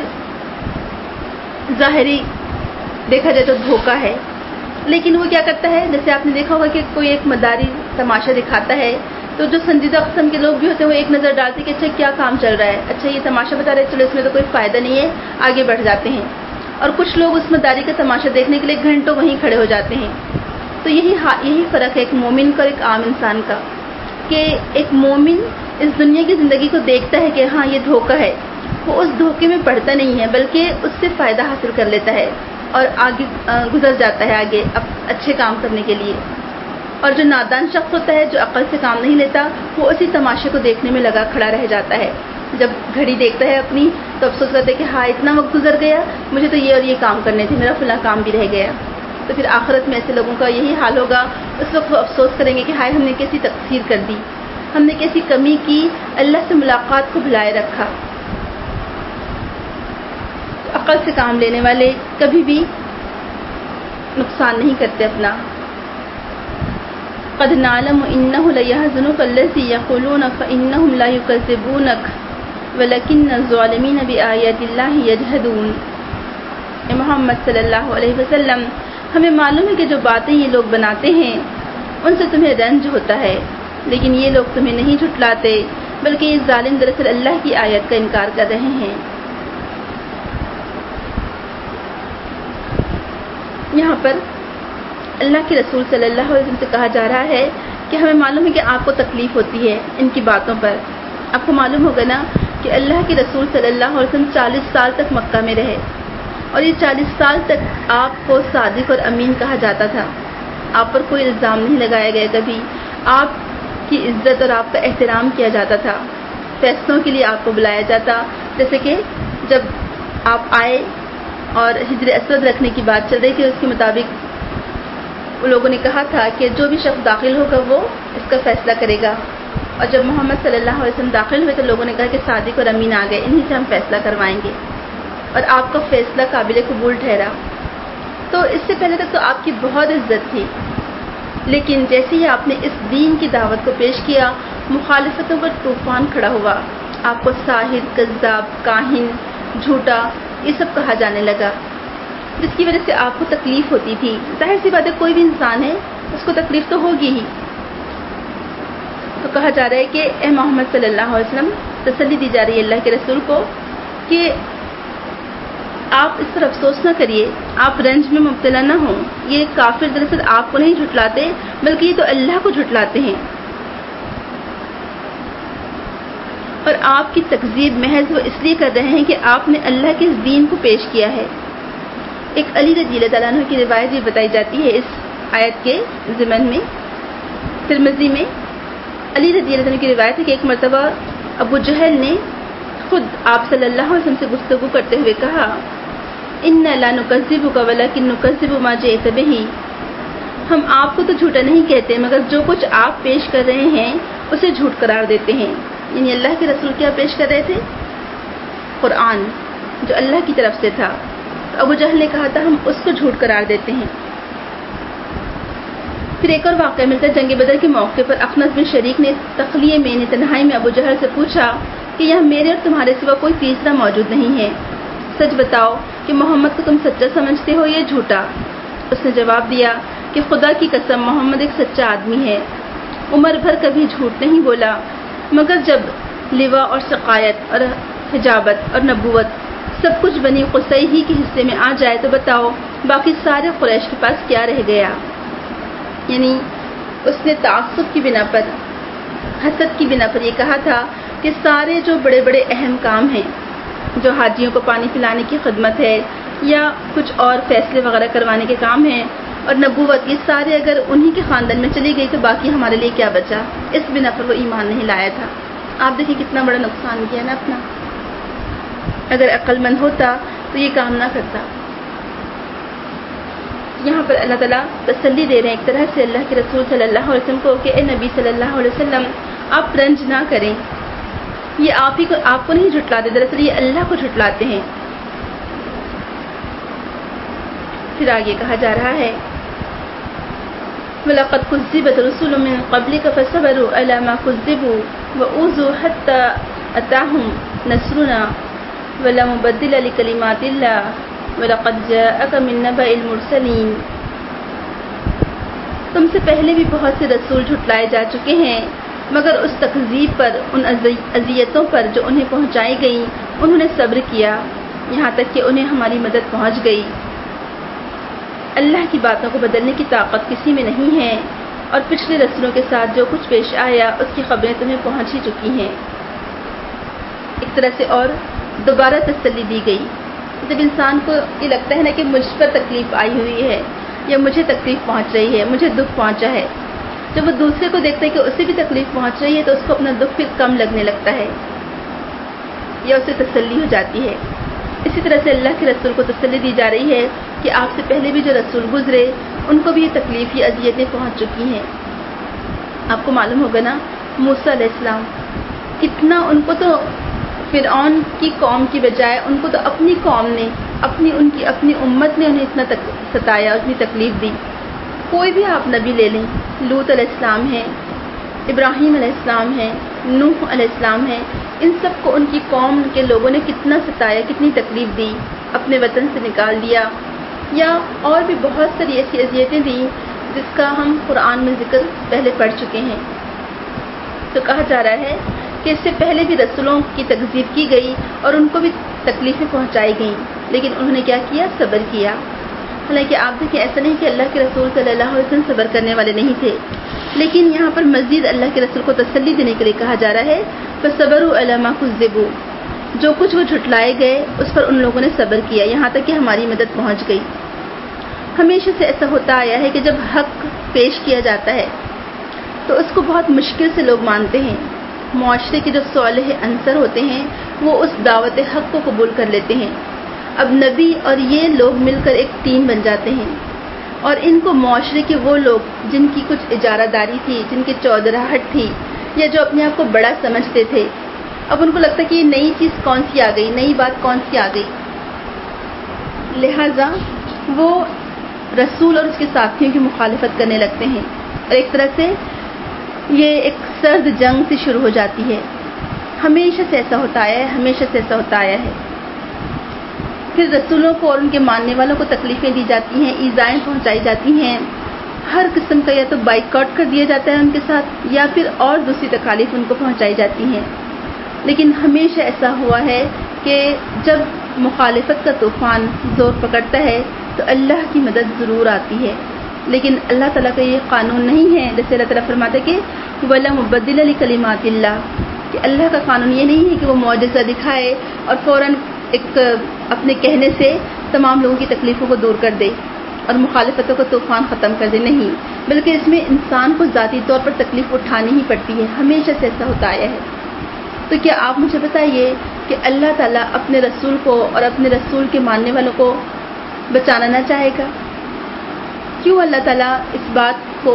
ظاہری دیکھا جائے تو دھوکہ ہے، لیکن وہ کیا کرتا ہے، جیسے آپ نے دیکھا ہوگا کہ کوئی ایک مداری تماشا دکھاتا ہے تو جو سنجیدہ قسم کے لوگ بھی ہوتے ہیں وہ ایک نظر ڈالتے کہ اچھا کیا کام چل رہا ہے، اچھا یہ تماشا بتا رہے چلو اس میں تو کوئی فائدہ نہیں ہے، آگے بڑھ جاتے ہیں۔ اور کچھ لوگ اس مداری کا تماشا دیکھنے کے لیے گھنٹوں وہیں کھڑے ہو جاتے ہیں۔ تو یہی یہی فرق ہے ایک مومن کا اور ایک عام انسان کا، کہ ایک مومن اس دنیا کی زندگی کو دیکھتا ہے کہ ہاں یہ دھوکہ ہے، وہ اس دھوکے میں پڑتا نہیں ہے بلکہ اس سے فائدہ حاصل کر لیتا ہے اور آگے گزر جاتا ہے آگے اب اچھے کام کرنے کے لیے۔ اور جو نادان شخص ہوتا ہے، جو عقل سے کام نہیں لیتا، وہ اسی تماشے کو دیکھنے میں لگا کھڑا رہ جاتا ہے۔ جب گھڑی دیکھتا ہے اپنی تو افسوس کرتا ہے کہ ہاں اتنا وقت گزر گیا، مجھے تو یہ اور یہ کام کرنے تھے، میرا فلاں کام بھی رہ گیا۔ تو پھر آخرت میں ایسے لوگوں کا یہی حال ہوگا، اس وقت وہ افسوس کریں گے کہ ہائے ہم نے کیسی تقصیر کر دی، ہم نے کیسی کمی کی، اللہ سے ملاقات کو بھلائے رکھا۔ عقل سے کام لینے والے کبھی بھی نقصان نہیں کرتے اپنا۔ قد نعلم انه ليحزنك الذي يقولون فانهم لا يكذبونك ولكن الظالمين بآيات الله يجحدون۔ اے محمد صلی اللہ علیہ وسلم، ہمیں معلوم ہے کہ جو باتیں یہ لوگ بناتے ہیں ان سے تمہیں رنج ہوتا ہے، لیکن یہ لوگ تمہیں نہیں جھٹلاتے بلکہ یہ ظالم دراصل اللہ کی آیت کا انکار کر رہے ہیں۔ یہاں پر اللہ کے رسول صلی اللہ علیہ وسلم سے کہا جا رہا ہے کہ ہمیں معلوم ہے کہ آپ کو تکلیف ہوتی ہے ان کی باتوں پر۔ آپ کو معلوم ہوگا نا کہ اللہ کے رسول صلی اللہ علیہ وسلم چالیس سال تک مکہ میں رہے، اور یہ چالیس سال تک آپ کو صادق اور امین کہا جاتا تھا، آپ پر کوئی الزام نہیں لگایا گیا، کبھی آپ کی عزت اور آپ کا احترام کیا جاتا تھا، فیصلوں کے لیے آپ کو بلایا جاتا۔ جیسے کہ جب آپ آئے اور حجر اسود رکھنے کی بات چل رہی تھی، اس کے مطابق لوگوں نے کہا تھا کہ جو بھی شخص داخل ہوگا وہ اس کا فیصلہ کرے گا، اور جب محمد صلی اللہ علیہ وسلم داخل ہوئے تو لوگوں نے کہا کہ صادق اور امین آ گئے، انہی سے ہم فیصلہ کروائیں گے، اور آپ کا فیصلہ قابل قبول ٹھہرا۔ تو اس سے پہلے تک تو آپ کی بہت عزت تھی، لیکن جیسے ہی آپ نے اس دین کی دعوت کو پیش کیا، مخالفتوں پر طوفان کھڑا ہوا، آپ کو ساحر، کذاب، کاہن، جھوٹا یہ سب کہا جانے لگا، جس کی وجہ سے آپ کو تکلیف ہوتی تھی۔ ظاہر سی بات ہے کوئی بھی انسان ہے اس کو تکلیف تو ہوگی ہی۔ تو کہا جا رہا ہے کہ اے محمد صلی اللہ علیہ وسلم، تسلی دی جا رہی ہے اللہ کے رسول کو کہ آپ اس پر افسوس نہ کریے، آپ رنج میں مبتلا نہ ہوں، یہ کافر دراصل آپ کو نہیں جھٹلاتے بلکہ یہ تو اللہ کو جھٹلاتے ہیں، اور آپ کی تکذیب محض وہ اس لیے کر رہے ہیں کہ آپ نے اللہ کے اس دین کو پیش کیا ہے۔ ایک علی رضی اللہ تعالیٰ عنہ کی روایت بھی بتائی جاتی ہے اس آیت کے ضمن میں، ترمذی میں علی رضی اللہ عنہ کی روایت ہے کہ ایک مرتبہ ابو جہل نے خود آپ صلی اللہ علیہ وسلم سے گفتگو کرتے ہوئے کہا، اِنَّا لَا نُكَذِّبُكَ وَلَكِن نُكَذِّبُ مَا جِئْتَ بِهِ، ہم آپ کو تو جھوٹا نہیں کہتے مگر جو کچھ آپ پیش کر رہے ہیں اسے جھوٹ قرار دیتے ہیں۔ یعنی اللہ کے رسول کیا پیش کر رہے تھے؟ قرآن، جو اللہ کی طرف سے تھا۔ تو ابو جہل نے کہا تھا ہم اس کو جھوٹ قرار دیتے ہیں۔ پھر ایک اور واقعہ ملتا ہے جنگ بدر کے موقع پر اخنس بن شریک نے تخلیے میں تنہائی میں ابو جہل سے پوچھا کہ یہاں میرے اور تمہارے سوا کوئی تیسرا موجود نہیں ہے، سچ بتاؤ کہ محمد کو تم سچا سمجھتے ہو یا جھوٹا؟ اس نے جواب دیا کہ خدا کی قسم محمد ایک سچا آدمی ہے، عمر بھر کبھی جھوٹ نہیں بولا، مگر جب لوا اور سقایت اور حجابت اور نبوت سب کچھ بنی قصی ہی کے حصے میں آ جائے تو بتاؤ باقی سارے قریش کے پاس کیا رہ گیا؟ یعنی اس نے تعصب کی بنا پر، حسد کی بنا پر یہ کہا تھا کہ سارے جو بڑے بڑے اہم کام ہیں، جو حاجیوں کو پانی پلانے کی خدمت ہے یا کچھ اور فیصلے وغیرہ کروانے کے کام ہیں، اور نبوت، یہ سارے اگر انہی کے خاندان میں چلی گئی تو باقی ہمارے لیے کیا بچا؟ اس بنا پر وہ ایمان نہیں لایا تھا۔ آپ دیکھیں کتنا بڑا نقصان کیا نا اپنا، اگر عقل مند ہوتا تو یہ کام نہ کرتا۔ یہاں پر اللہ تعالیٰ تسلی دے رہے ہیں ایک طرح سے اللہ کے رسول صلی اللہ علیہ وسلم کو کہ اے نبی صلی اللہ علیہ وسلم آپ رنج نہ کریں، یہ آپ ہی کو آپ کو نہیں جھٹلاتے، دراصل یہ اللہ کو جھٹلاتے ہیں۔ پھر آگے کہا جا رہا ہے وَلَقَدْ كُذِّبَتْ رُسُلٌ مِّن قَبْلِكَ فَصَبَرُوا عَلَىٰ مَا كُذِّبُوا وَأُوذُوا حَتَّىٰ أَتَاهُمْ نَصْرُنَا وَلَا مُبَدِّلَ لِكَلِمَاتِ اللَّهِ وَلَقَدْ جَاءَكَ مِن نَّبَإِ الْمُرْسَلِينَ۔ تم سے پہلے بھی بہت سے رسول جھٹلائے جا چکے ہیں، مگر اس تکذیب پر، ان اذیتوں پر جو انہیں پہنچائی گئیں، انہوں نے صبر کیا یہاں تک کہ انہیں ہماری مدد پہنچ گئی۔ اللہ کی باتوں کو بدلنے کی طاقت کسی میں نہیں ہے، اور پچھلے رسولوں کے ساتھ جو کچھ پیش آیا اس کی خبریں تمہیں پہنچ ہی چکی ہیں۔ ایک طرح سے اور دوبارہ تسلی دی گئی۔ جب انسان کو یہ لگتا ہے نا کہ مجھ پر تکلیف آئی ہوئی ہے یا مجھے تکلیف پہنچ رہی ہے، مجھے دکھ پہنچا ہے، جب وہ دوسرے کو دیکھتا ہے کہ اسے بھی تکلیف پہنچ رہی ہے تو اس کو اپنا دکھ پھر کم لگنے لگتا ہے یا اسے تسلی ہو جاتی ہے۔ اسی طرح سے اللہ کے رسول کو تسلی دی جا رہی ہے کہ آپ سے پہلے بھی جو رسول گزرے ان کو بھی یہ تکلیف یہ اذیتیں پہنچ چکی ہیں۔ آپ کو معلوم ہوگا نا موسیٰ علیہ السلام کتنا، ان کو تو فرعون کی قوم کی بجائے ان کو تو اپنی قوم نے، اپنی ان کی اپنی امت نے انہیں اتنا تک ستایا، اتنی تکلیف دی۔ کوئی بھی آپ نبی لے لیں، لوط علیہ السلام ہے، ابراہیم علیہ السلام ہے، نوح علیہ السلام ہے، ان سب کو ان کی قوم کے لوگوں نے کتنا ستایا، کتنی تکلیف دی، اپنے وطن سے نکال دیا، یا اور بھی بہت ساری ایسی اذیتیں دیں جس کا ہم قرآن میں ذکر پہلے پڑھ چکے ہیں۔ تو کہا جا رہا ہے کہ اس سے پہلے بھی رسولوں کی تکذیب کی گئی اور ان کو بھی تکلیفیں پہنچائی گئیں، لیکن انہوں نے کیا کیا؟ صبر کیا۔ حالانکہ آپ دیکھیں ایسا نہیں کہ اللہ کے رسول صلی اللہ علیہ وسلم صبر کرنے والے نہیں تھے، لیکن یہاں پر مزید اللہ کے رسول کو تسلی دینے کے لیے کہا جا رہا ہے فَصَبَرُوا عَلَىٰ مَا كُذِّبُوا، جو کچھ وہ جھٹلائے گئے اس پر ان لوگوں نے صبر کیا یہاں تک کہ ہماری مدد پہنچ گئی۔ ہمیشہ سے ایسا ہوتا آیا ہے کہ جب حق پیش کیا جاتا ہے تو اس کو بہت مشکل سے لوگ مانتے ہیں۔ معاشرے کے جو صالح عنصر ہوتے ہیں وہ اس دعوت حق کو قبول کر لیتے ہیں۔ اب نبی اور یہ لوگ مل کر ایک ٹیم بن جاتے ہیں، اور ان کو معاشرے کے وہ لوگ جن کی کچھ اجارہ داری تھی، جن کی چودراہٹ تھی، یا جو اپنے آپ کو بڑا سمجھتے تھے، اب ان کو لگتا کہ یہ نئی چیز کون سی آ گئی، نئی بات کون سی آ گئی، لہذا وہ رسول اور اس کے ساتھیوں کی مخالفت کرنے لگتے ہیں، اور ایک طرح سے یہ ایک سرد جنگ سے شروع ہو جاتی ہے۔ ہمیشہ سے ایسا ہوتا آیا ہے، ہمیشہ سے ایسا ہوتا آیا ہے۔ پھر رسولوں کو اور ان کے ماننے والوں کو تکلیفیں دی جاتی ہیں، ایذائیں پہنچائی جاتی ہیں، ہر قسم کا یا تو بائیکاٹ کر دیا جاتا ہے ان کے ساتھ، یا پھر اور دوسری تکالیف ان کو پہنچائی جاتی ہیں۔ لیکن ہمیشہ ایسا ہوا ہے کہ جب مخالفت کا طوفان زور پکڑتا ہے تو اللہ کی مدد ضرور آتی ہے، لیکن اللہ تعالیٰ کا یہ قانون نہیں ہے، جیسے اللہ تعالیٰ فرماتے کہ وَلَا مُبَدِّلَ لِكَلِمَاتِ اللَّهِ، کہ اللہ کا قانون یہ نہیں ہے کہ وہ معجزہ دکھائے اور فوراً ایک اپنے کہنے سے تمام لوگوں کی تکلیفوں کو دور کر دے اور مخالفتوں کا طوفان ختم کر دے، نہیں، بلکہ اس میں انسان کو ذاتی طور پر تکلیف اٹھانی ہی پڑتی ہے، ہمیشہ سے ایسا ہوتا آیا ہے۔ تو کیا آپ مجھے بتائیے کہ اللہ تعالیٰ اپنے رسول کو اور اپنے رسول کے ماننے والوں کو بچانا نہ چاہے گا؟ کیوں اللہ تعالیٰ اس بات کو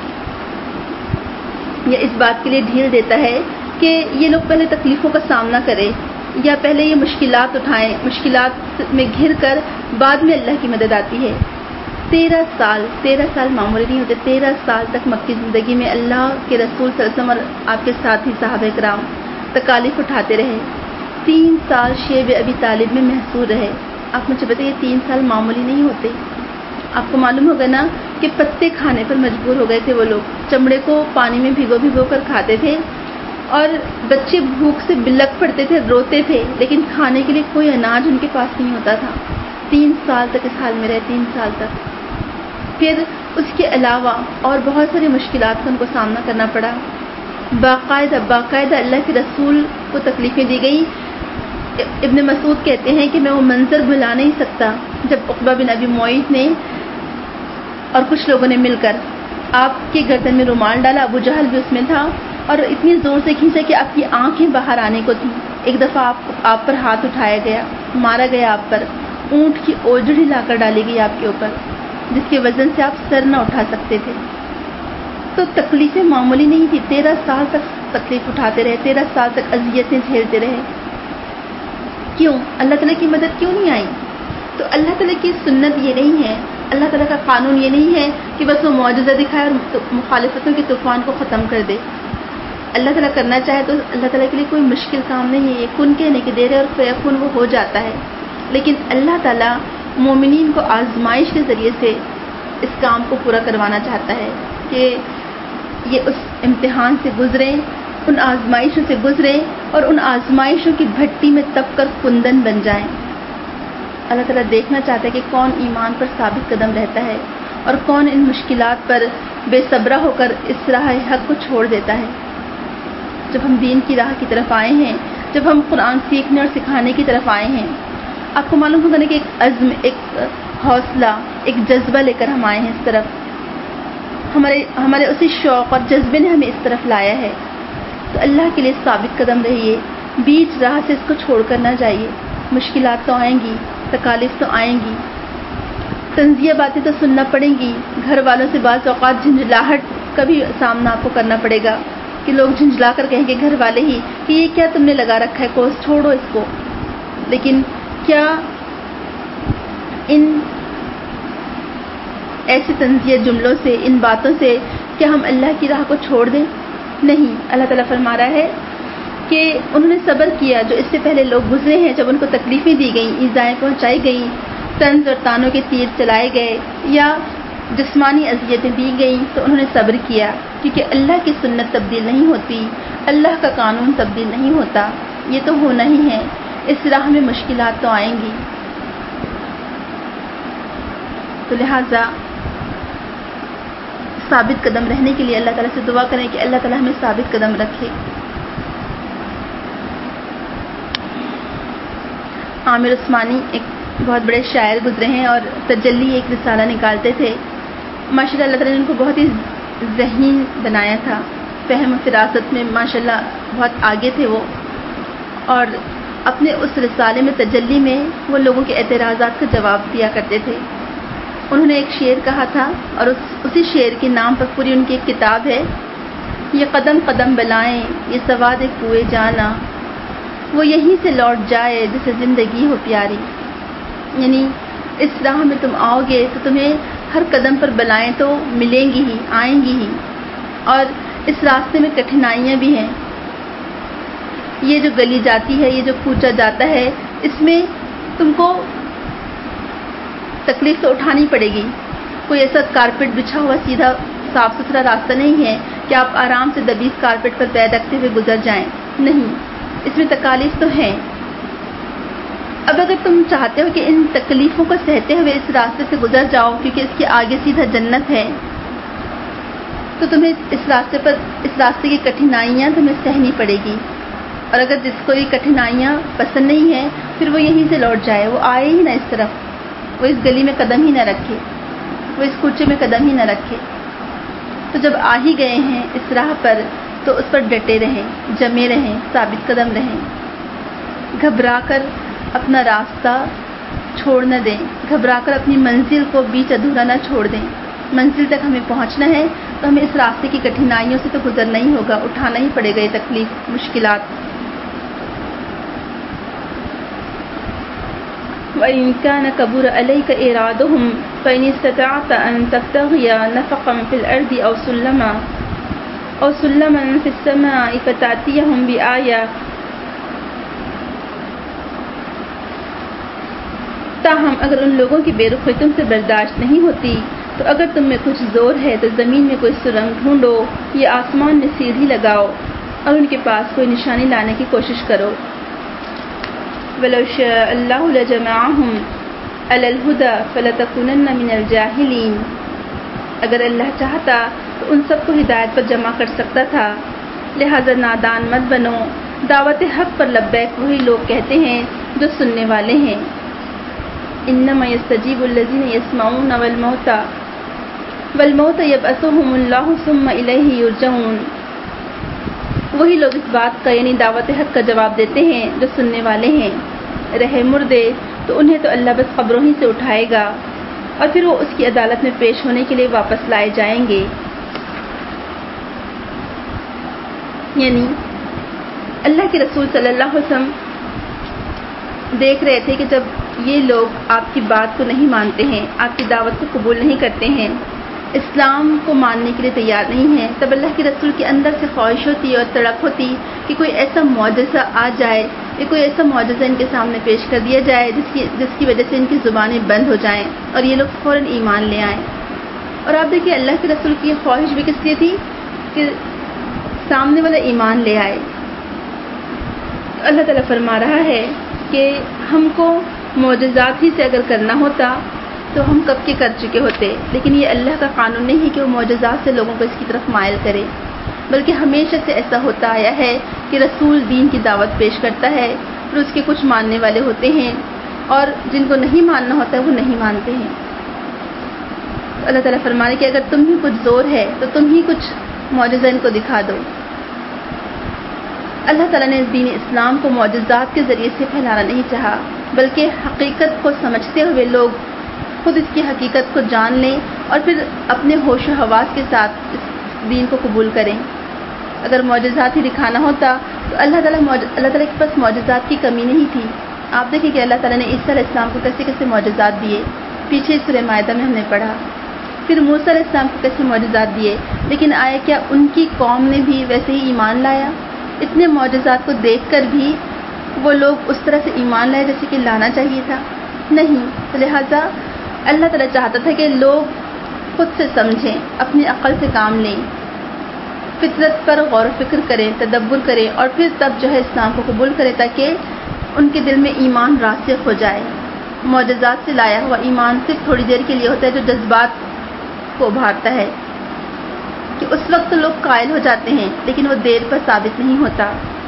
یا اس بات کے لیے ڈھیل دیتا ہے کہ یہ لوگ پہلے تکلیفوں کا سامنا کریں یا پہلے یہ مشکلات اٹھائیں، مشکلات میں گھر کر بعد میں اللہ کی مدد آتی ہے؟ تیرہ سال تیرہ سال معمولی نہیں ہوتے، تیرہ سال تک مکی زندگی میں اللہ کے رسول صلی اللہ علیہ وسلم اور آپ کے ساتھی صحابہ کرام تکالیف اٹھاتے رہے، تین سال شیب ابی طالب میں محصور رہے۔ آپ مجھے بتائیے تین سال معمولی نہیں ہوتے۔ آپ کو معلوم ہوگا نا کہ پتے کھانے پر مجبور ہو گئے تھے وہ لوگ، چمڑے کو پانی میں بھگو بھگو کر کھاتے تھے، اور بچے بھوک سے بلک پڑتے تھے، روتے تھے، لیکن کھانے کے لیے کوئی اناج ان کے پاس نہیں ہوتا تھا۔ تین سال تک اس حال میں رہے، تین سال تک۔ پھر اس کے علاوہ اور بہت ساری مشکلات کا ان کو سامنا کرنا پڑا، باقاعدہ باقاعدہ اللہ کے رسول کو تکلیفیں دی گئی۔ ابن مسعود کہتے ہیں کہ میں وہ منظر بھلا نہیں سکتا جب عقبہ بن ابی معیط نے اور کچھ لوگوں نے مل کر آپ کے گردن میں رومال ڈالا، ابو جہل بھی اس میں تھا، اور اتنی زور سے کھینچا کہ آپ کی آنکھیں باہر آنے کو تھیں۔ ایک دفعہ آپ آپ پر ہاتھ اٹھایا گیا، مارا گیا آپ پر، اونٹ کی اوجڑی لا کر ڈالی گئی آپ کے اوپر جس کے وزن سے آپ سر نہ اٹھا سکتے تھے۔ تو تکلیفیں معمولی نہیں تھی، تیرہ سال تک تکلیف اٹھاتے رہے، تیرہ سال تک اذیتیں جھیلتے رہے۔ کیوں؟ اللہ تعالیٰ کی مدد کیوں نہیں آئی؟ تو اللہ تعالیٰ کی سنت یہ نہیں ہے اللہ تعالیٰ کا قانون یہ نہیں ہے کہ بس وہ معجزہ دکھائے اور مخالفتوں کے طوفان کو ختم کر دے. اللہ تعالیٰ کرنا چاہے تو اللہ تعالیٰ کے لیے کوئی مشکل کام نہیں ہے. یہ کن کہنے کی دیر ہے اور فیکون وہ ہو جاتا ہے. لیکن اللہ تعالیٰ مومنین کو آزمائش کے ذریعے سے اس کام کو پورا کروانا چاہتا ہے کہ یہ اس امتحان سے گزریں, ان آزمائشوں سے گزریں اور ان آزمائشوں کی بھٹی میں تپ کر کندن بن جائیں. اللہ تعالیٰ دیکھنا چاہتا ہے کہ کون ایمان پر ثابت قدم رہتا ہے اور کون ان مشکلات پر بے صبرہ ہو کر اس راہ حق کو چھوڑ دیتا ہے. جب ہم دین کی راہ کی طرف آئے ہیں, جب ہم قرآن سیکھنے اور سکھانے کی طرف آئے ہیں, آپ کو معلوم ہوگا نا کہ ایک عزم, ایک حوصلہ, ایک جذبہ لے کر ہم آئے ہیں اس طرف. ہمارے ہمارے اسی شوق اور جذبے نے ہمیں اس طرف لایا ہے. تو اللہ کے لیے ثابت قدم رہیے, بیچ راہ سے اس کو چھوڑ کر نہ جائیے. مشکلات تو آئیں گی, تکالیف تو آئیں گی, طنزیہ باتیں تو سننا پڑیں گی, گھر والوں سے بعض اوقات جھنجھلاہٹ کا بھی سامنا آپ کو کرنا پڑے گا کہ لوگ جھنجھلا کر کہیں گے, گھر والے ہی, کہ یہ کیا تم نے لگا رکھا ہے کورس, چھوڑو اس کو. لیکن کیا ان ایسے طنزیہ جملوں سے, ان باتوں سے کیا ہم اللہ کی راہ کو چھوڑ دیں؟ نہیں. اللہ تعالیٰ فرما رہا ہے کہ انہوں نے صبر کیا جو اس سے پہلے لوگ گزرے ہیں. جب ان کو تکلیفیں دی گئیں, ایذائیں پہنچائی گئیں, طنز اور تانوں کے تیر چلائے گئے یا جسمانی اذیتیں دی گئیں, تو انہوں نے صبر کیا, کیونکہ اللہ کی سنت تبدیل نہیں ہوتی, اللہ کا قانون تبدیل نہیں ہوتا. یہ تو ہونا ہی ہے. اس راہ میں مشکلات تو آئیں گی. تو لہٰذا ثابت قدم رہنے کے لیے اللہ تعالیٰ سے دعا کریں کہ اللہ تعالیٰ ہمیں ثابت قدم رکھے. عامر عثمانی ایک بہت بڑے شاعر گزرے ہیں اور تجلی ایک رسالہ نکالتے تھے. ماشاء اللہ اللہ تعالیٰ نے ان کو بہت ہی ذہین بنایا تھا, فہم و فراست میں ماشاء اللہ بہت آگے تھے وہ, اور اپنے اس رسالے میں تجلی میں وہ لوگوں کے اعتراضات کا جواب دیا کرتے تھے. انہوں نے ایک شعر کہا تھا اور اس اسی شعر کے نام پر پوری ان کی ایک کتاب ہے, یہ قدم قدم بلائیں یہ سواد کوئے جانا, وہ یہیں سے لوٹ جائے جسے زندگی ہو پیاری. یعنی اس راہ میں تم آؤ گے تو تمہیں ہر قدم پر بلائیں تو ملیں گی ہی, آئیں گی ہی, اور اس راستے میں کٹھنائیاں بھی ہیں. یہ جو گلی جاتی ہے, یہ جو کوچا جاتا ہے, اس میں تم کو تکلیف تو اٹھانی پڑے گی. کوئی ایسا کارپیٹ بچھا ہوا سیدھا صاف ستھرا راستہ نہیں ہے کہ آپ آرام سے دبیس کارپیٹ پر پیر رکھتے ہوئے گزر جائیں. نہیں, اس میں تکالیف تو ہیں. اب اگر تم چاہتے ہو کہ ان تکلیفوں کو سہتے ہوئے اس راستے سے گزر جاؤ کیونکہ اس کے آگے سیدھا جنت ہے, تو تمہیں اس راستے پر اس راستے کی کٹھنائیاں تمہیں سہنی پڑے گی. اور اگر جس کو یہ کٹھنائیاں پسند نہیں ہیں پھر وہ یہیں سے لوٹ جائے, وہ آئے ہی نہ اس طرف, وہ اس گلی میں قدم ہی نہ رکھے, وہ اس کوچے میں قدم ہی نہ رکھے. تو جب آ ہی گئے ہیں اس راہ پر تو اس پر ڈٹے رہیں, جمے رہیں, ثابت قدم رہیں. گھبرا کر اپنا راستہ چھوڑ نہ دیں, گھبرا کر اپنی منزل کو بیچ ادھورا نہ چھوڑ دیں. منزل تک ہمیں پہنچنا ہے تو ہمیں اس راستے کی کٹھنائیوں سے تو گزرنا ہی ہوگا, اٹھانا ہی پڑے گا یہ تکلیف, مشکلات. وَإِن كَانَ كَبُرَ عَلَيْكَ إِرَادُهُمْ فَإِنِ اسْتَطَعْتَ أَن تَبْتَغِيَ نَفَقًا فِي الْأَرْضِ أَوْ سُلَّمًا أَوْ سُلَّمًا فِي السَّمَاءِ فَتَأْتِيَهُم بِآيَةٍ. تاہم اگر ان لوگوں کی بے رخی تم سے برداشت نہیں ہوتی تو اگر تم میں کچھ زور ہے تو زمین میں کوئی سرنگ ڈھونڈو یا آسمان میں سیڑھی لگاؤ اور ان کے پاس کوئی نشانی لانے کی کوشش کرو. وَلَوْ شَاءَ اللَّهُ لَجَمَعَهُمْ عَلَى الْهُدَى فَلَتَكُونَنَّ مِنَ الْجَاهِلِينَ. اگر اللہ چاہتا تو ان سب کو ہدایت پر جمع کر سکتا تھا, لہذا نادان مت بنو. دعوت حق پر لبیک وہی لوگ کہتے ہیں جو سننے والے ہیں. انما يستجيب الذين يسمعون والموتى والموتى يبعثهم الله ثم اليه يرجعون. وہی لوگ اس بات کا یعنی دعوت حق کا جواب دیتے ہیں جو سننے والے ہیں. رہے مردے تو انہیں تو اللہ بس قبروں ہی سے اٹھائے گا اور پھر وہ اس کی عدالت میں پیش ہونے کے لیے واپس لائے جائیں گے. یعنی اللہ کے رسول صلی اللہ علیہ وسلم دیکھ رہے تھے کہ جب یہ لوگ آپ کی بات کو نہیں مانتے ہیں، آپ کی دعوت کو قبول نہیں کرتے ہیں، اسلام کو ماننے کے لیے تیار نہیں ہیں، تب اللہ کے رسول کے اندر سے خواہش ہوتی اور تڑپ ہوتی کہ کوئی ایسا معجزہ آ جائے یا کوئی ایسا معجزہ ان کے سامنے پیش کر دیا جائے جس کی جس کی وجہ سے ان کی زبانیں بند ہو جائیں اور یہ لوگ فوراً ایمان لے آئیں۔ اور آپ دیکھیے اللہ کے رسول کی یہ خواہش بھی کس لیے تھی کہ سامنے والا ایمان لے آئے۔ اللہ تعالیٰ فرما رہا ہے کہ ہم کو معجزات ہی سے اگر کرنا ہوتا تو ہم کب کے کر چکے ہوتے، لیکن یہ اللہ کا قانون نہیں ہے کہ وہ معجزات سے لوگوں کو اس کی طرف مائل کرے، بلکہ ہمیشہ سے ایسا ہوتا آیا ہے کہ رسول دین کی دعوت پیش کرتا ہے، پھر اس کے کچھ ماننے والے ہوتے ہیں اور جن کو نہیں ماننا ہوتا ہے وہ نہیں مانتے ہیں۔ اللہ تعالیٰ فرمانے کہ اگر تم ہی کچھ زور ہے تو تم ہی کچھ معجزہ ان کو دکھا دو۔ اللہ تعالیٰ نے دین اسلام کو معجزات کے ذریعے سے پھیلانا نہیں چاہا، بلکہ حقیقت کو سمجھتے ہوئے لوگ خود اس کی حقیقت کو جان لیں اور پھر اپنے ہوش و حواس کے ساتھ اس دین کو قبول کریں۔ اگر معجزات ہی دکھانا ہوتا تو اللہ تعالیٰ اللہ تعالیٰ کے پاس معجزات کی کمی نہیں تھی۔ آپ دیکھیں کہ اللہ تعالیٰ نے عیسیٰ علیہ السلام کو کیسے کیسے معجزات دیے، پیچھے سورہ مائدہ میں ہم نے پڑھا۔ پھر موسیٰ علیہ السلام کو کیسے معجزات دیے، لیکن آیا کیا ان کی قوم نے بھی ویسے ہی ایمان لایا؟ اتنے معجزات کو دیکھ کر بھی وہ لوگ اس طرح سے ایمان لائے جیسے کہ لانا چاہیے تھا؟ نہیں۔ لہٰذا اللہ تعالیٰ چاہتا تھا کہ لوگ خود سے سمجھیں، اپنی عقل سے کام لیں، فطرت پر غور و فکر کریں، تدبر کریں اور پھر تب جو ہے اسلام کو قبول کریں تاکہ ان کے دل میں ایمان راسخ ہو جائے۔ معجزات سے لایا ہوا ایمان صرف تھوڑی دیر کے لیے ہوتا ہے، جو جذبات کو ابھارتا ہے کہ اس وقت لوگ قائل ہو جاتے ہیں لیکن وہ دیر پر ثابت نہیں ہوتا۔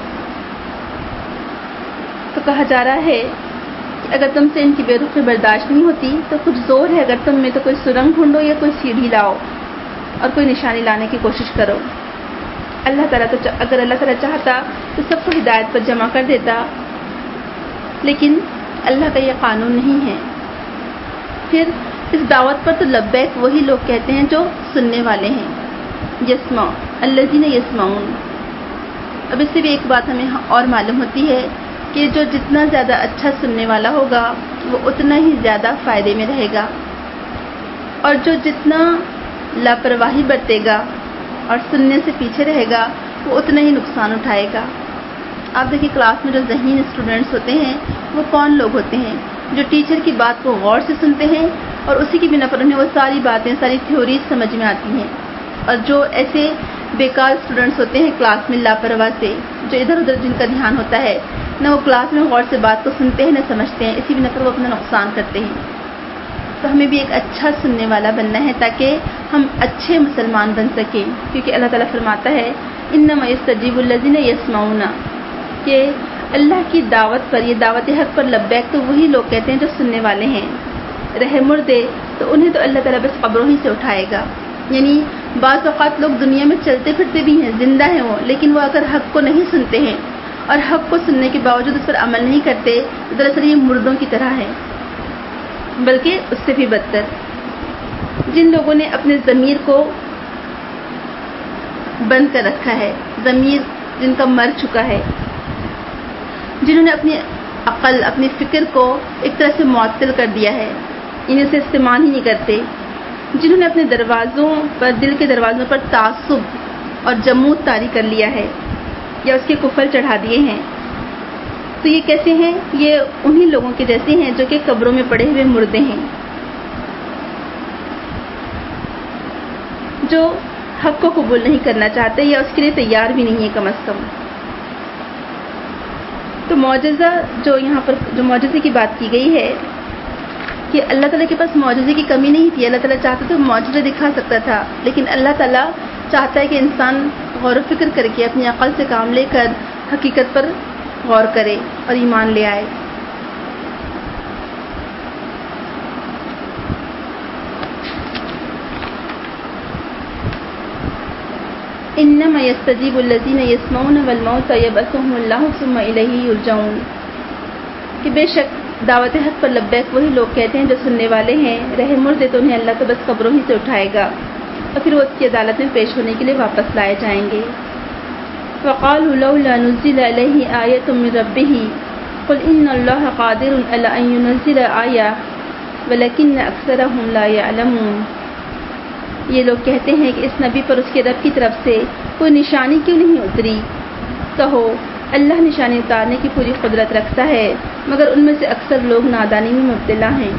تو کہا جا رہا ہے کہ اگر تم سے ان کی بے رخی برداشت نہیں ہوتی تو کچھ زور ہے، اگر تم میں تو کوئی سرنگ ڈھونڈو یا کوئی سیڑھی لاؤ اور کوئی نشانی لانے کی کوشش کرو۔ اللہ تعالیٰ تو اگر اللہ تعالیٰ چاہتا تو سب کو ہدایت پر جمع کر دیتا، لیکن اللہ کا یہ قانون نہیں ہے۔ پھر اس دعوت پر تو لبیک وہی لوگ کہتے ہیں جو سننے والے ہیں، یسمع الذین یسمعون۔ اب اس سے بھی ایک بات ہمیں اور معلوم ہوتی ہے کہ جو جتنا زیادہ اچھا سننے والا ہوگا وہ اتنا ہی زیادہ فائدے میں رہے گا، اور جو جتنا لاپرواہی برتے گا اور سننے سے پیچھے رہے گا وہ اتنا ہی نقصان اٹھائے گا۔ آپ دیکھیں کلاس میں جو ذہین اسٹوڈنٹس ہوتے ہیں وہ کون لوگ ہوتے ہیں؟ جو ٹیچر کی بات کو غور سے سنتے ہیں اور اسی کی بنا پر انہیں وہ ساری باتیں ساری تھیوریز سمجھ میں آتی ہیں، اور جو ایسے بیکار اسٹوڈنٹس ہوتے ہیں کلاس میں لاپرواہ سے، جو ادھر ادھر جن کا دھیان ہوتا ہے، نہ وہ کلاس میں غور سے بات کو سنتے ہیں نہ سمجھتے ہیں، اسی بنا پر وہ اپنا نقصان کرتے ہیں۔ تو ہمیں بھی ایک اچھا سننے والا بننا ہے تاکہ ہم اچھے مسلمان بن سکیں، کیونکہ اللہ تعالیٰ فرماتا ہے انما یستجیب الذین یسمعون، کہ اللہ کی دعوت پر، یہ دعوت حق پر لبیک تو وہی لوگ کہتے ہیں جو سننے والے ہیں۔ رہے مردے تو انہیں تو اللہ تعالیٰ بس قبروں ہی سے اٹھائے گا، یعنی بعض اوقات لوگ دنیا میں چلتے پھرتے بھی ہیں، زندہ ہیں وہ، لیکن وہ اگر حق کو نہیں سنتے ہیں اور حق کو سننے کے باوجود اس پر عمل نہیں کرتے تو دراصل یہ مردوں کی طرح ہے، بلکہ اس سے بھی بدتر۔ جن لوگوں نے اپنے ضمیر کو بند کر رکھا ہے، ضمیر جن کا مر چکا ہے، جنہوں نے اپنی عقل اپنی فکر کو ایک طرح سے معطل کر دیا ہے، انہیں سے استعمال ہی نہیں کرتے، جنہوں نے اپنے دروازوں پر، دل کے دروازوں پر تعصب اور جمود طاری کر لیا ہے یا اس کے کفر چڑھا دیے ہیں، تو یہ کیسے ہیں؟ یہ انہی لوگوں کے جیسے ہیں جو کہ قبروں میں پڑے ہوئے مردے ہیں، جو حق کو قبول نہیں کرنا چاہتے یا اس کے لیے تیار بھی نہیں ہے کم از کم۔ تو معجزہ جو یہاں پر جو معجزے کی بات کی گئی ہے کہ اللہ تعالیٰ کے پاس معجزے کی کمی نہیں تھی، اللہ تعالیٰ چاہتا تو معجزہ دکھا سکتا تھا، لیکن اللہ تعالیٰ چاہتا ہے کہ انسان غور و فکر کر کے اپنی عقل سے کام لے کر حقیقت پر غور کرے اور ایمان لے آئے۔ انما یستجیب الذین یسمعون والموتى یبعثهم اللہ ثم الیہ یرجعون، کہ بے شک دعوت حق پر لبیک وہی لوگ کہتے ہیں جو سننے والے ہیں، رہے مردے تو انہیں اللہ تو بس قبروں ہی سے اٹھائے گا اور پھر وہ اس کی عدالت میں پیش ہونے کے لیے واپس لائے جائیں گے۔ وقالوا لولا نزل علیہ آیۃ من ربہ، قل ان اللہ قادر علی ان ينزل آیہ ولکن اکثرهم لا يعلمون۔ یہ لوگ کہتے ہیں کہ اس نبی پر اس کے رب کی طرف سے کوئی نشانی کیوں نہیں اتری؟ کہو اللہ نشانی اتارنے کی پوری قدرت رکھتا ہے مگر ان میں سے اکثر لوگ نادانی میں مبتلا ہیں۔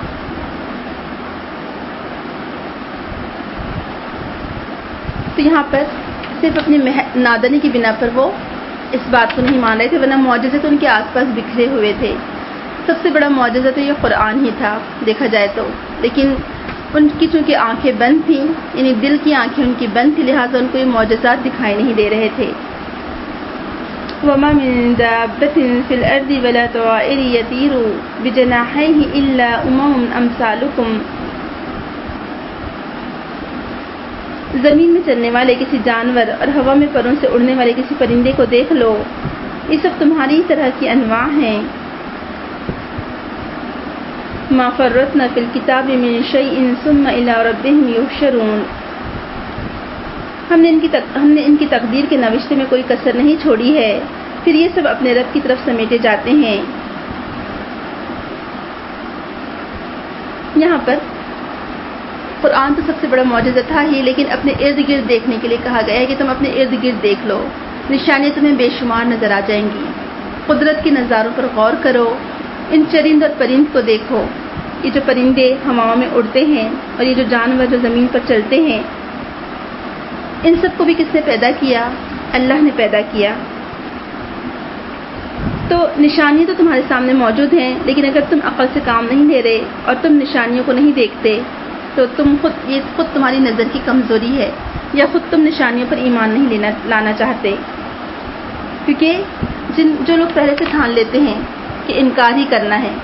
تو یہاں پر صرف اپنی نادانی کی بنا پر وہ اس بات کو نہیں مان رہے تھے، ورنہ معجزے تو ان کے آس پاس بکھرے ہوئے تھے۔ سب سے بڑا معجزہ تو یہ قرآن ہی تھا دیکھا جائے تو، لیکن ان کی چونکہ آنکھیں بند تھیں، یعنی دل کی آنکھیں ان کی بند تھی، لہٰذا ان کو یہ معجزات دکھائی نہیں دے رہے تھے۔ وَمَا مِن دَابَّةٍ فِي الْأَرْضِ وَلَا طَائِرٍ يَطِيرُ بِجَنَاحَيْهِ إِلَّا أُمَمٌ أَمْثَالُكُمْ۔ زمین میں چلنے والے کسی جانور اور ہوا میں پروں سے اڑنے والے کسی پرندے کو دیکھ لو، یہ سب تمہاری طرح کی انواع ہیں۔ مَا فَرَّطْنَا فِي الْكِتَابِ مِن شَيْءٍ ثُمَّ إِلَىٰ رَبِّهِمْ يُحْشَرُونَ۔ ہم نے ان کی تق... ہم نے ان کی تقدیر کے نوشتے میں کوئی کسر نہیں چھوڑی ہے، پھر یہ سب اپنے رب کی طرف سمیٹے جاتے ہیں۔ یہاں پر قرآن تو سب سے بڑا معجزہ تھا ہی، لیکن اپنے ارد گرد دیکھنے کے لیے کہا گیا ہے کہ تم اپنے ارد گرد دیکھ لو، نشانیاں تمہیں بے شمار نظر آ جائیں گی۔ قدرت کے نظاروں پر غور کرو، ان چرند اور پرند کو دیکھو، یہ جو پرندے ہواؤں میں اڑتے ہیں اور یہ جو جانور جو زمین پر چلتے ہیں، ان سب کو بھی کس نے پیدا کیا؟ اللہ نے پیدا کیا۔ تو نشانیاں تو تمہارے سامنے موجود ہیں، لیکن اگر تم عقل سے کام نہیں لے رہے اور تم نشانیوں کو نہیں دیکھتے تو تم خود یہ خود تمہاری نظر کی کمزوری ہے، یا خود تم نشانیوں پر ایمان نہیں لینا لانا چاہتے، کیونکہ جن جو لوگ پہلے سے ٹھان لیتے ہیں کہ انکار ہی کرنا ہے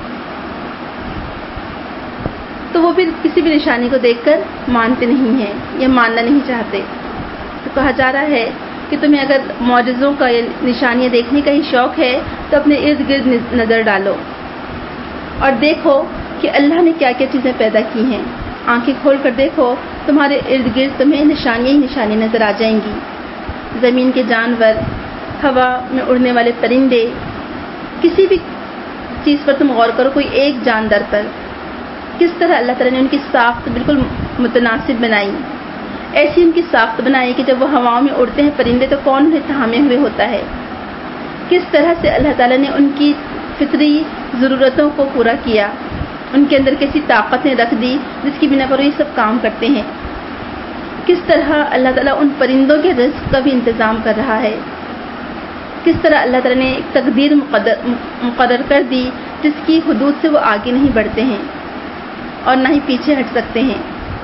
تو وہ پھر کسی بھی نشانی کو دیکھ کر مانتے نہیں ہیں یا ماننا نہیں چاہتے۔ تو کہا جا رہا ہے کہ تمہیں اگر معجزوں کا یا نشانیاں دیکھنے کا ہی شوق ہے تو اپنے ارد گرد نظر ڈالو اور دیکھو کہ اللہ نے کیا کیا چیزیں پیدا کی ہیں۔ آنکھیں کھول کر دیکھو، تمہارے ارد گرد تمہیں نشانیاں ہی نشانیاں نظر آ جائیں گی۔ زمین کے جانور، ہوا میں اڑنے والے پرندے، کسی بھی چیز پر تم غور کرو، کوئی ایک جاندار پر کس طرح اللہ تعالیٰ نے ان کی ساخت بالکل متناسب بنائی، ایسی ان کی ساخت بنائی کہ جب وہ ہواؤں میں اڑتے ہیں پرندے تو کون انہیں تھامے ہوئے ہوتا ہے۔ کس طرح سے اللہ تعالیٰ نے ان کی فطری ضرورتوں کو پورا کیا، ان کے اندر کیسی طاقتیں رکھ دی جس کی بنا پر وہ یہ سب کام کرتے ہیں۔ کس طرح اللہ تعالیٰ ان پرندوں کے رزق کا بھی انتظام کر رہا ہے، کس طرح اللہ تعالیٰ نے ایک تقدیر مقدر مقرر کر دی جس کی حدود سے وہ آگے نہیں بڑھتے ہیں اور نہ ہی پیچھے ہٹ سکتے ہیں۔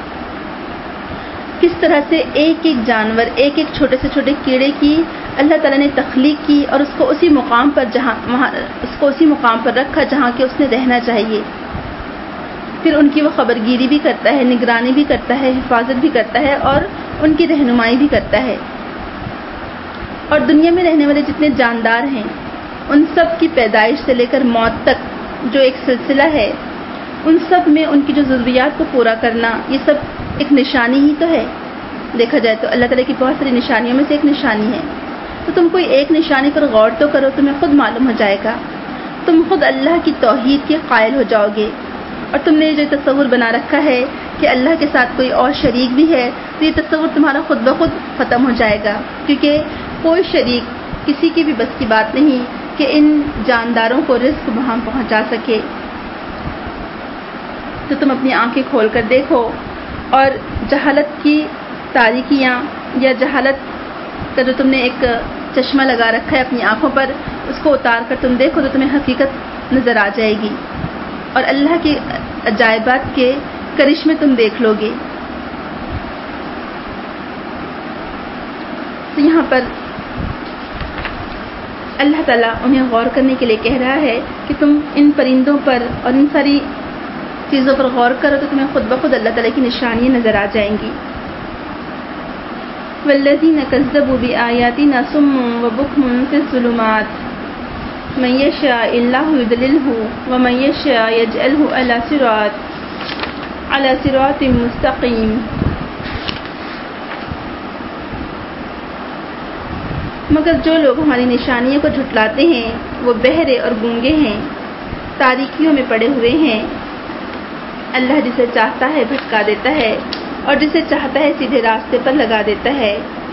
کس طرح سے ایک ایک جانور، ایک ایک چھوٹے سے چھوٹے کیڑے کی اللہ تعالیٰ نے تخلیق کی اور اس کو اسی مقام پر جہاں وہاں اس کو اسی مقام پر رکھا جہاں کہ اس نے رہنا چاہیے۔ پھر ان کی وہ خبرگیری بھی کرتا ہے، نگرانی بھی کرتا ہے، حفاظت بھی کرتا ہے اور ان کی رہنمائی بھی کرتا ہے۔ اور دنیا میں رہنے والے جتنے جاندار ہیں ان سب کی پیدائش سے لے کر موت تک جو ایک سلسلہ ہے، ان سب میں ان کی جو ضروریات کو پورا کرنا، یہ سب ایک نشانی ہی تو ہے۔ دیکھا جائے تو اللہ تعالیٰ کی بہت ساری نشانیوں میں سے ایک نشانی ہے۔ تو تم کوئی ایک نشانی پر غور تو کرو، تمہیں خود معلوم ہو جائے گا، تم خود اللہ کی توحید کے قائل ہو جاؤ گے۔ اور تم نے جو تصور بنا رکھا ہے کہ اللہ کے ساتھ کوئی اور شریک بھی ہے، تو یہ تصور تمہارا خود بخود ختم ہو جائے گا، کیونکہ کوئی شریک کسی کی بھی بس کی بات نہیں کہ ان جانداروں کو رزق وہاں پہنچا سکے۔ تو تم اپنی آنکھیں کھول کر دیکھو اور جہالت کی تاریکیاں یا جہالت کا جو تم نے ایک چشمہ لگا رکھا ہے اپنی آنکھوں پر، اس کو اتار کر تم دیکھو تو تمہیں حقیقت نظر آ جائے گی اور اللہ کے عجائبات کے کرشمے تم دیکھ لو گے۔ تو یہاں پر اللہ تعالیٰ انہیں غور کرنے کے لیے کہہ رہا ہے کہ تم ان پرندوں پر اور ان ساری چیزوں پر غور کرو تو تمہیں خود بخود اللہ تعالیٰ کی نشانیاں نظر آ جائیں گی۔ والذین کذبوا بآیاتنا صم وبکم فی الظلمات من یشاء اللہ یضللہ ومن یشاء یجعلہ علی صراط علی صراط مستقیم۔ مگر جو لوگ ہماری نشانیوں کو جھٹلاتے ہیں وہ بہرے اور گونگے ہیں، تاریکیوں میں پڑے ہوئے ہیں۔ اللہ جسے چاہتا ہے بھٹکا دیتا ہے اور جسے چاہتا ہے سیدھے راستے پر لگا دیتا ہے۔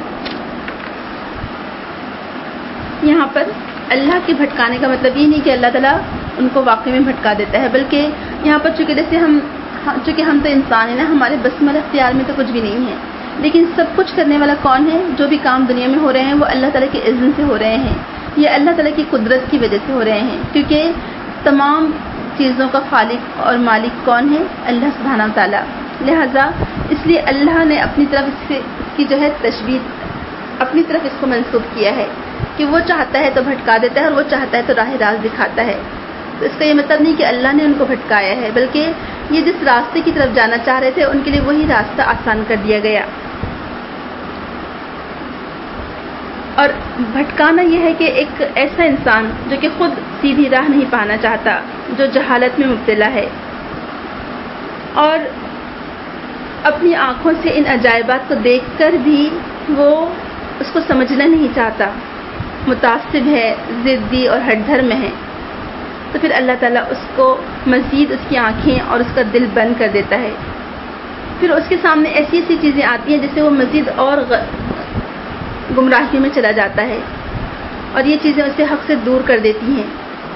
یہاں پر اللہ کے بھٹکانے کا مطلب یہ نہیں کہ اللہ تعالیٰ ان کو واقعی میں بھٹکا دیتا ہے، بلکہ یہاں پر چونکہ جیسے ہم چونکہ ہم تو انسان ہیں نا، ہمارے بس میں اختیار میں تو کچھ بھی نہیں ہے، لیکن سب کچھ کرنے والا کون ہے؟ جو بھی کام دنیا میں ہو رہے ہیں وہ اللہ تعالیٰ کے اذن سے ہو رہے ہیں، یہ اللہ تعالیٰ کی قدرت کی وجہ سے ہو رہے ہیں، کیونکہ تمام چیزوں کا خالق اور مالک کون ہے؟ اللہ سبحانہ و تعالیٰ۔ لہذا اس لیے اللہ نے اپنی طرف اس سے اس کی جو ہے تشبیہ اپنی طرف اس کو منسوب کیا ہے کہ وہ چاہتا ہے تو بھٹکا دیتا ہے اور وہ چاہتا ہے تو راہ راست دکھاتا ہے۔ تو اس کا یہ مطلب نہیں کہ اللہ نے ان کو بھٹکایا ہے، بلکہ یہ جس راستے کی طرف جانا چاہ رہے تھے ان کے لیے وہی راستہ آسان کر دیا گیا۔ اور بھٹکانا یہ ہے کہ ایک ایسا انسان جو کہ خود سیدھی راہ نہیں پانا چاہتا، جو جہالت میں مبتلا ہے اور اپنی آنکھوں سے ان عجائبات کو دیکھ کر بھی وہ اس کو سمجھنا نہیں چاہتا، متعصب ہے، ضدی اور ہٹ دھرم ہے، تو پھر اللہ تعالیٰ اس کو مزید اس کی آنکھیں اور اس کا دل بند کر دیتا ہے۔ پھر اس کے سامنے ایسی ایسی چیزیں آتی ہیں جس سے وہ مزید اور گمراہی میں چلا جاتا ہے اور یہ چیزیں اسے حق سے دور کر دیتی ہیں،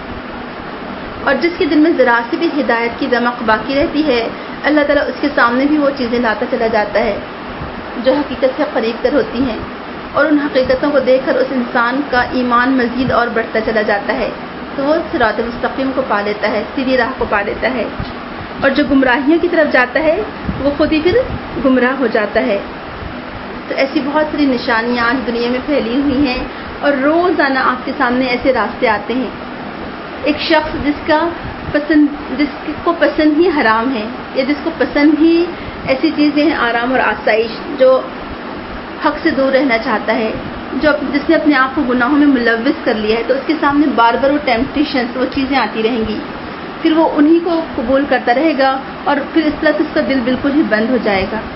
اور جس کے دل میں ذرا سی بھی ہدایت کی رمق باقی رہتی ہے اللہ تعالیٰ اس کے سامنے بھی وہ چیزیں لاتا چلا جاتا ہے جو حقیقت سے قریب تر ہوتی ہیں، اور ان حقیقتوں کو دیکھ کر اس انسان کا ایمان مزید اور بڑھتا چلا جاتا ہے، تو وہ صراط مستقیم کو پا لیتا ہے، سیدھی راہ کو پا لیتا ہے، اور جو گمراہیوں کی طرف جاتا ہے وہ خود ہی پھر گمراہ ہو جاتا ہے۔ تو ایسی بہت ساری نشانیاں آج دنیا میں پھیلی ہوئی ہیں اور روزانہ آپ کے سامنے ایسے راستے آتے ہیں۔ ایک شخص جس کا پسند جس کو پسند ہی حرام ہے، یا جس کو پسند ہی ایسی چیزیں ہیں آرام اور آسائش، جو حق سے دور رہنا چاہتا ہے، جو جس نے اپنے آپ کو گناہوں میں ملوث کر لیا ہے، تو اس کے سامنے بار بار وہ ٹیمپٹیشنز، وہ چیزیں آتی رہیں گی، پھر وہ انہی کو قبول کرتا رہے گا اور پھر اس طرح اس کا دل بالکل ہی بند ہو جائے گا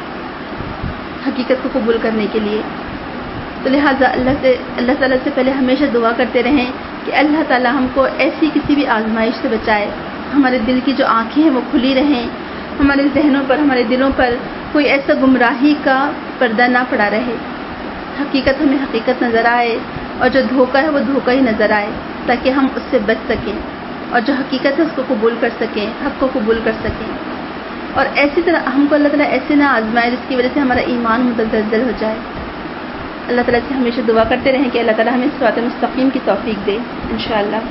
حقیقت کو قبول کرنے کے لیے۔ تو لہٰذا اللہ سے اللہ تعالیٰ سے پہلے ہمیشہ دعا کرتے رہیں کہ اللہ تعالیٰ ہم کو ایسی کسی بھی آزمائش سے بچائے، ہمارے دل کی جو آنکھیں ہیں وہ کھلی رہیں، ہمارے ذہنوں پر ہمارے دلوں پر کوئی ایسا گمراہی کا پردہ نہ پڑا رہے، حقیقت ہمیں حقیقت نظر آئے اور جو دھوکہ ہے وہ دھوکہ ہی نظر آئے، تاکہ ہم اس سے بچ سکیں اور جو حقیقت ہے اس کو قبول کر سکیں، حق کو قبول کر سکیں، اور ایسی طرح ہم کو اللہ تعالیٰ ایسے نہ آزمائے جس کی وجہ سے ہمارا ایمان متزلزل ہو جائے۔ اللہ تعالیٰ سے ہمیشہ دعا کرتے رہیں کہ اللہ تعالیٰ ہمیں صراط مستقیم کی توفیق دے انشاءاللہ۔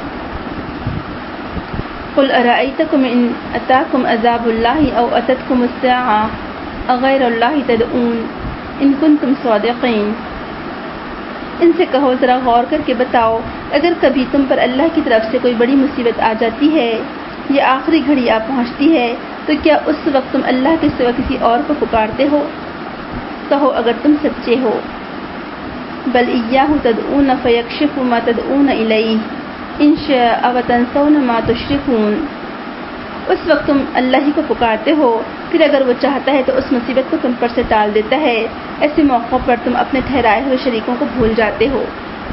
قل ارأيتكم ان اتاكم عذاب الله او اتتكم الساعة اغير الله تدعون ان كنتم صادقين۔ ان سے کہو ذرا غور کر کے بتاؤ، اگر کبھی تم پر اللہ کی طرف سے کوئی بڑی مصیبت آ جاتی ہے یا آخری گھڑی آ پہنچتی ہے تو کیا اس وقت تم اللہ کے سوا کسی اور کو پکارتے ہو؟ کہو اگر تم سچے ہو، بل ایاہ تدعون فیکشف ما تدعون الیہ ان شاء وتنسون ما تشرکون۔ اس وقت تم اللہ ہی کو پکارتے ہو، پھر اگر وہ چاہتا ہے تو اس مصیبت کو تم پر سے ٹال دیتا ہے، ایسے موقع پر تم اپنے ٹھہرائے ہوئے شریکوں کو بھول جاتے ہو۔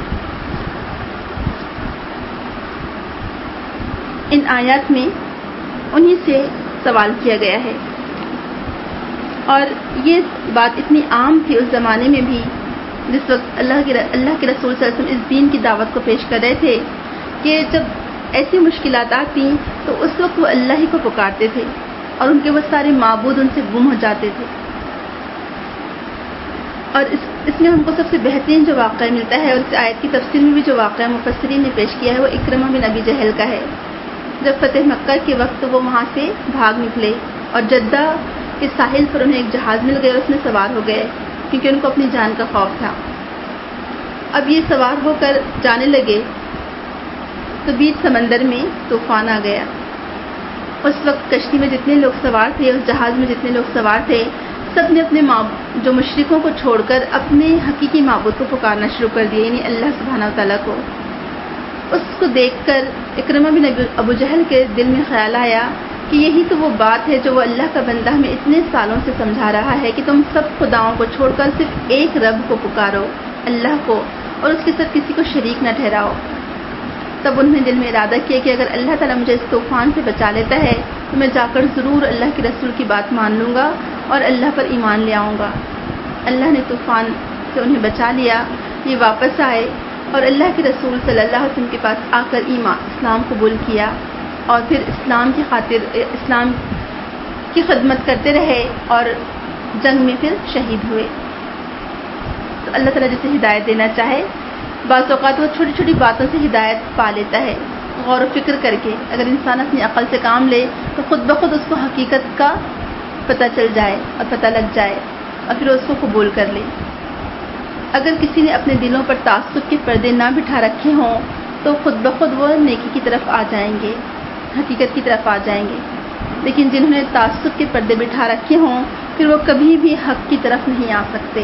ان آیات میں انہی سے سوال کیا گیا ہے، اور یہ بات اتنی عام تھی اس زمانے میں بھی جس وقت اللہ کے اللہ کے رسول صلی اللہ علیہ وسلم اس دین کی دعوت کو پیش کر رہے تھے، کہ جب ایسی مشکلات آتی تو اس وقت وہ اللہ ہی کو پکارتے تھے اور ان کے وہ سارے معبود ان سے گم ہو جاتے تھے۔ اور اس اس میں ہم کو سب سے بہترین جو واقعہ ملتا ہے، اور اس آیت کی تفسیر میں بھی جو واقعہ مفسرین نے پیش کیا ہے، وہ اکرمہ بن ابی جہل کا ہے۔ جب فتح مکہ کے وقت وہ وہاں سے بھاگ نکلے اور جدہ کے ساحل پر انہیں ایک جہاز مل گیا، اس میں سوار ہو گئے کیونکہ ان کو اپنی جان کا خوف تھا۔ اب یہ سوار ہو کر جانے لگے تو بیچ سمندر میں طوفان آ گیا۔ اس وقت کشتی میں جتنے لوگ سوار تھے، اس جہاز میں جتنے لوگ سوار تھے، سب نے اپنے جو مشرکوں کو چھوڑ کر اپنے حقیقی معبود کو پکارنا شروع کر دیا، یعنی اللہ سبحانہ و تعالیٰ کو۔ اس کو دیکھ کر اکرمہ بن ابو جہل کے دل میں خیال آیا کہ یہی تو وہ بات ہے جو وہ اللہ کا بندہ ہمیں اتنے سالوں سے سمجھا رہا ہے کہ تم سب خداؤں کو چھوڑ کر صرف ایک رب کو پکارو، اللہ کو، और उसके साथ किसी को शरीक न ठहराओ। तब उन्होंने दिल में इरादा किया कि अगर अल्लाह ताला मुझे इस तूफान से बचा लेता है तो मैं जाकर ज़रूर अल्लाह के रसूल की बात मान लूँगा और अल्लाह पर ईमान ले आऊँगा। अल्लाह ने तूफान से उन्हें बचा लिया। ये वापस आए और अल्लाह के रसूल सल्लल्लाहु अलैहि वसल्लम के पास आकर ईमान इस्लाम कबूल किया और फिर इस्लाम की खातिर इस्लाम की खिदमत करते रहे और जंग में फिर शहीद हुए। तो अल्लाह ताला जिसे हिदायत देना चाहे, बाज़ औक़ात वो छोटी छोटी बातों से हिदायत पा लेता है। गौर व फिक्र करके अगर इंसान अपनी अक़ल से काम ले तो खुद ब खुद उसको हकीकत का पता चल जाए और पता लग जाए और फिर उसको कबूल कर ले। अगर किसी ने अपने दिलों पर तासुब के पर्दे ना बिठा रखे हों तो खुद ब खुद वो नेकी की तरफ आ जाएंगे, हकीकत की तरफ आ जाएंगे। लेकिन जिन्होंने तासुब के पर्दे बिठा रखे हों फिर वो कभी भी हक की तरफ नहीं आ सकते।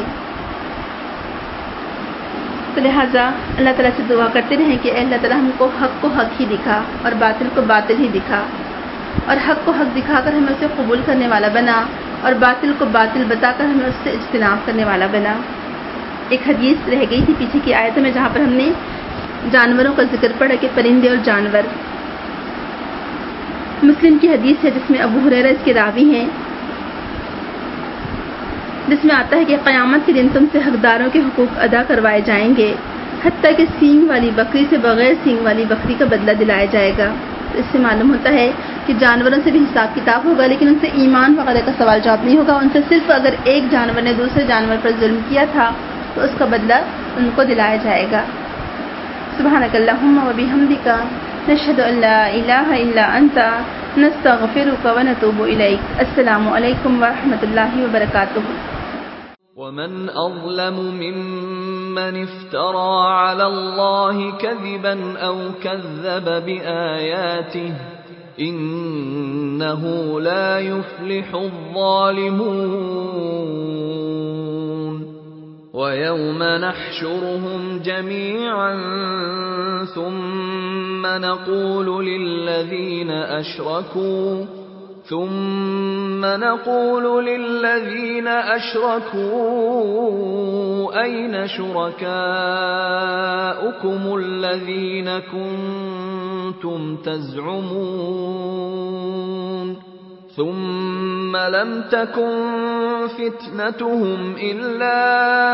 तो लिहाजा अल्लाह ताला से दुआ करते रहें कि अल्लाह ताला हमको हक को हक ही दिखा और बातिल को बातिल ही दिखा, और हक को हक दिखाकर हमें उसे कबूल करने वाला बना और बातिल को बातिल बताकर हमें उससे इज्तिनाब करने वाला बना। एक हदीस रह गई थी पीछे की आयत में जहाँ पर हमने जानवरों का जिक्र पढ़ा कि परिंदे और जानवर। मुस्लिम की हदीस है जिसमें अबू हुरैरा इसके रावी हैं, जिसमें आता है कि क़यामत के दिन तुमसे हकदारों के हुकूक अदा करवाए जाएंगे, हत्ता कि सींग वाली बकरी से बगैर सींग वाली बकरी का बदला दिलाया जाएगा। तो इससे मालूम होता है कि जानवरों से भी हिसाब किताब होगा, लेकिन उनसे ईमान वगैरह का सवाल जवाब नहीं होगा। उनसे सिर्फ अगर एक जानवर ने दूसरे जानवर पर जुल्म किया था तो उसका बदला उनको दिलाया जाएगा। सुब्हानकल्लाहुम्मा व बिहम्दिका नशहदु अल्ला इलाहा इल्ला अंता नस्तगफिरुका व नतूबु इलैक। अस्सलामु अलैकुम व रहमतुल्लाहि व बरकातुहू। ومن أظلم ممن افترى على الله كذبا أو كذب بآياته إنه لا يفلح الظالمون. ويوم نحشرهم جميعا ثم نقول للذين أشركوا ثم نقول للذين أشركوا أين شركاؤكم الذين كنتم تزعمون ثم لم تكن فتنتهم إلا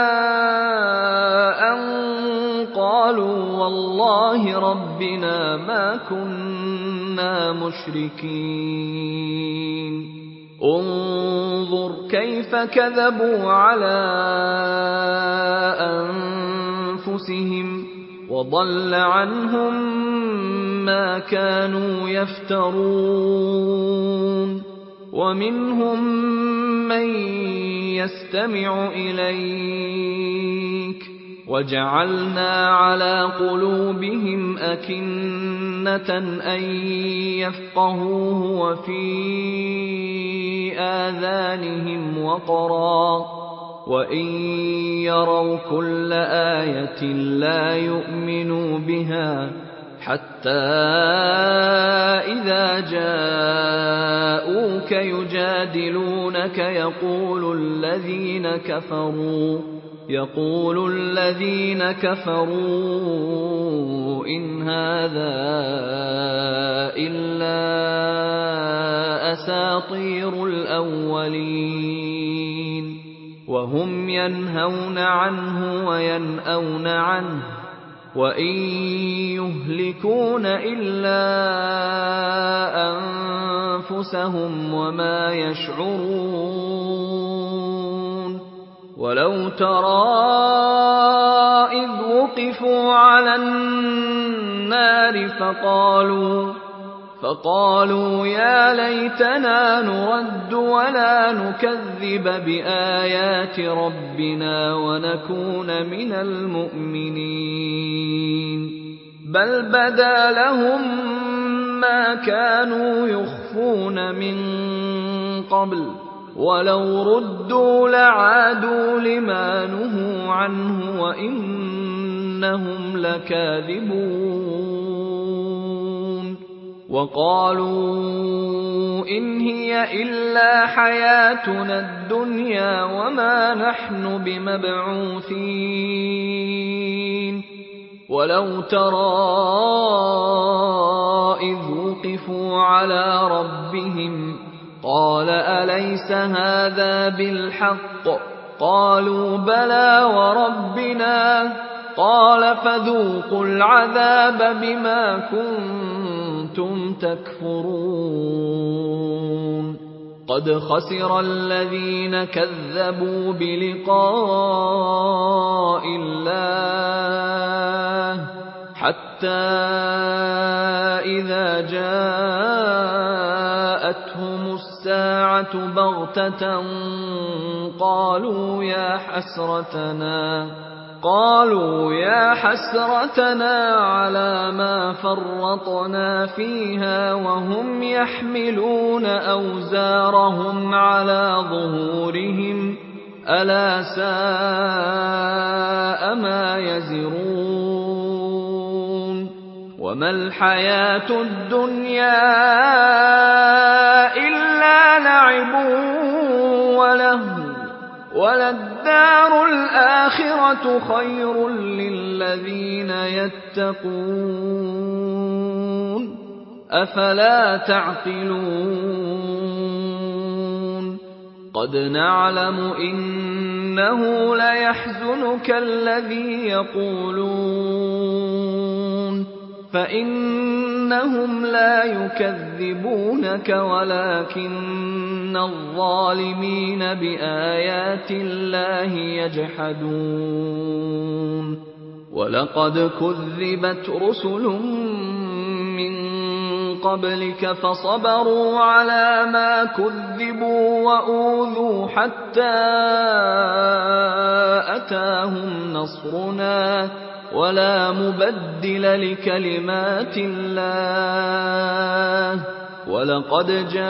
أن قالوا والله ربنا ما كنا مشركين. انظر كيف كذبوا على أنفسهم وضل عنهم ما كانوا يفترون. ومنهم من يستمع إليك وجعلنا على قلوبهم أكنة أن يفقهوه وفي آذانهم وقرا وإن يروا كل آية لا يؤمنوا بها حتى إذا جاءوك يجادلونك يقول الذين كفروا يقول الذين كفروا إن هذا إلا أساطير الأولين. وهم ينهون عنه وينأون عنه وإن يهلكون إلا أنفسهم وما يشعرون. ولو ترى إذ وقفوا على النار فقالوا فقالوا يا ليتنا نرد ولا نكذب بآيات ربنا ونكون من المؤمنين. بل بدا لهم ما كانوا يخفون من قبل ولو ردوا لعادوا لما نهوا عنه وإنهم لكاذبون. وقالوا إن هي إلا حياتنا الدنيا وما نحن بمبعوثين. ولو ترى إذ وقفوا على ربهم قال أليس هذا بالحق قالوا بلى وربنا قال فذوقوا العذاب بما كنتم تكفرون قد خسر الذين كذبوا بلقاء الله حتى إذا جاءتهم الساعة بغتة قالوا يا حسرتنا قالوا يا حسرتنا على ما فرطنا فيها وهم يحملون أوزارهم على ظهورهم ألا ساء ما يزرون وما الحياة الدنيا إلا لعب ولهو وللدار الآخرة خير للذين يتقون أفلا تعقلون قد نعلم إنه ليحزنك الذي يقولون فإنهم لا يكذبونك ولكن الظالمين بآيات الله يجحدون ولقد كذبت رسل من قبلك فصبروا على ما كذبوا وأوذوا حتى أتاهم نصرنا ولا مبدل لكلمات الله ولقد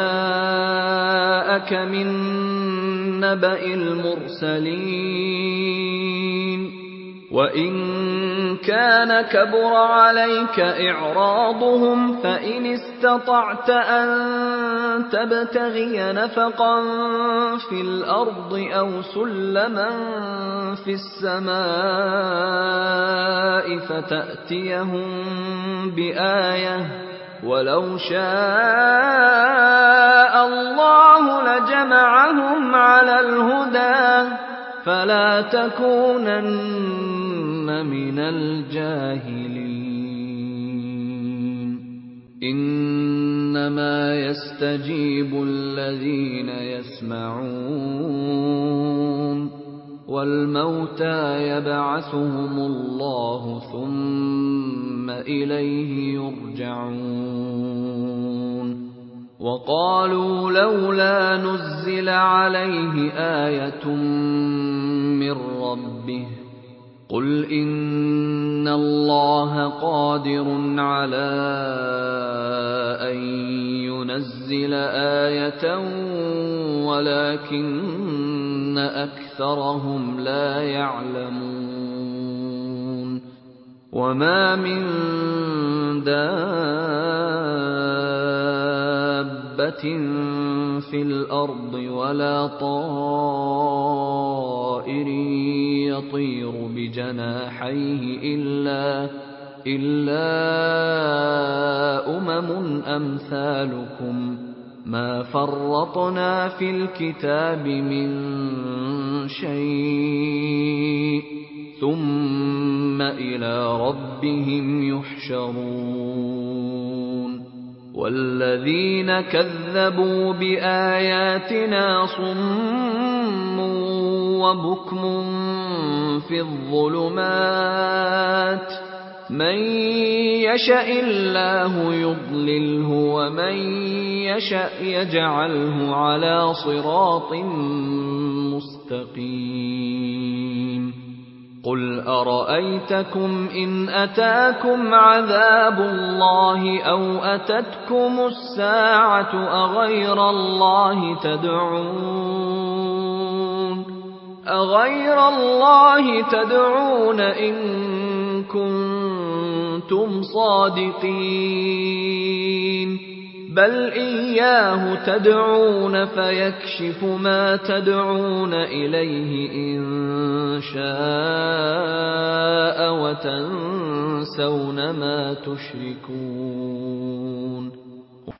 جاءك من نبأ المرسلين وإن كان كبر عليك إعراضهم فإن استطعت أن تبتغي نفقا في الأرض أو سلما في السماء فتأتيهم بآية ولو شاء الله لجمعهم على الهدى فلا تكونن من الجاهلين إنما يستجيب الذين يسمعون والموتى يبعثهم الله ثم إليه يرجعون وقالوا لولا نزل عليه آية من ربه قل إن الله قادر على أن ينزل آية ولكن أكثرهم لا يعلمون وما من دابة في الأرض ولا طائر يطير بجناحيه إلا إلا أمم أمثالكم ما فرطنا في الكتاب من شيء ثم إلى ربهم يحشرون والذين كذبوا بآياتنا صم وبكم في الظلمات من يشاء الله يضلله ومن يشاء يجعله على صراط مستقيم قل أرأيتكم إن أتاكم عذاب الله أو أتتكم الساعة أغير الله تدعون أغير الله تدعون إن كنتم صادقين بل إياه تدعون فيكشف ما تدعون إليه إن شاء وتنسون ما تشركون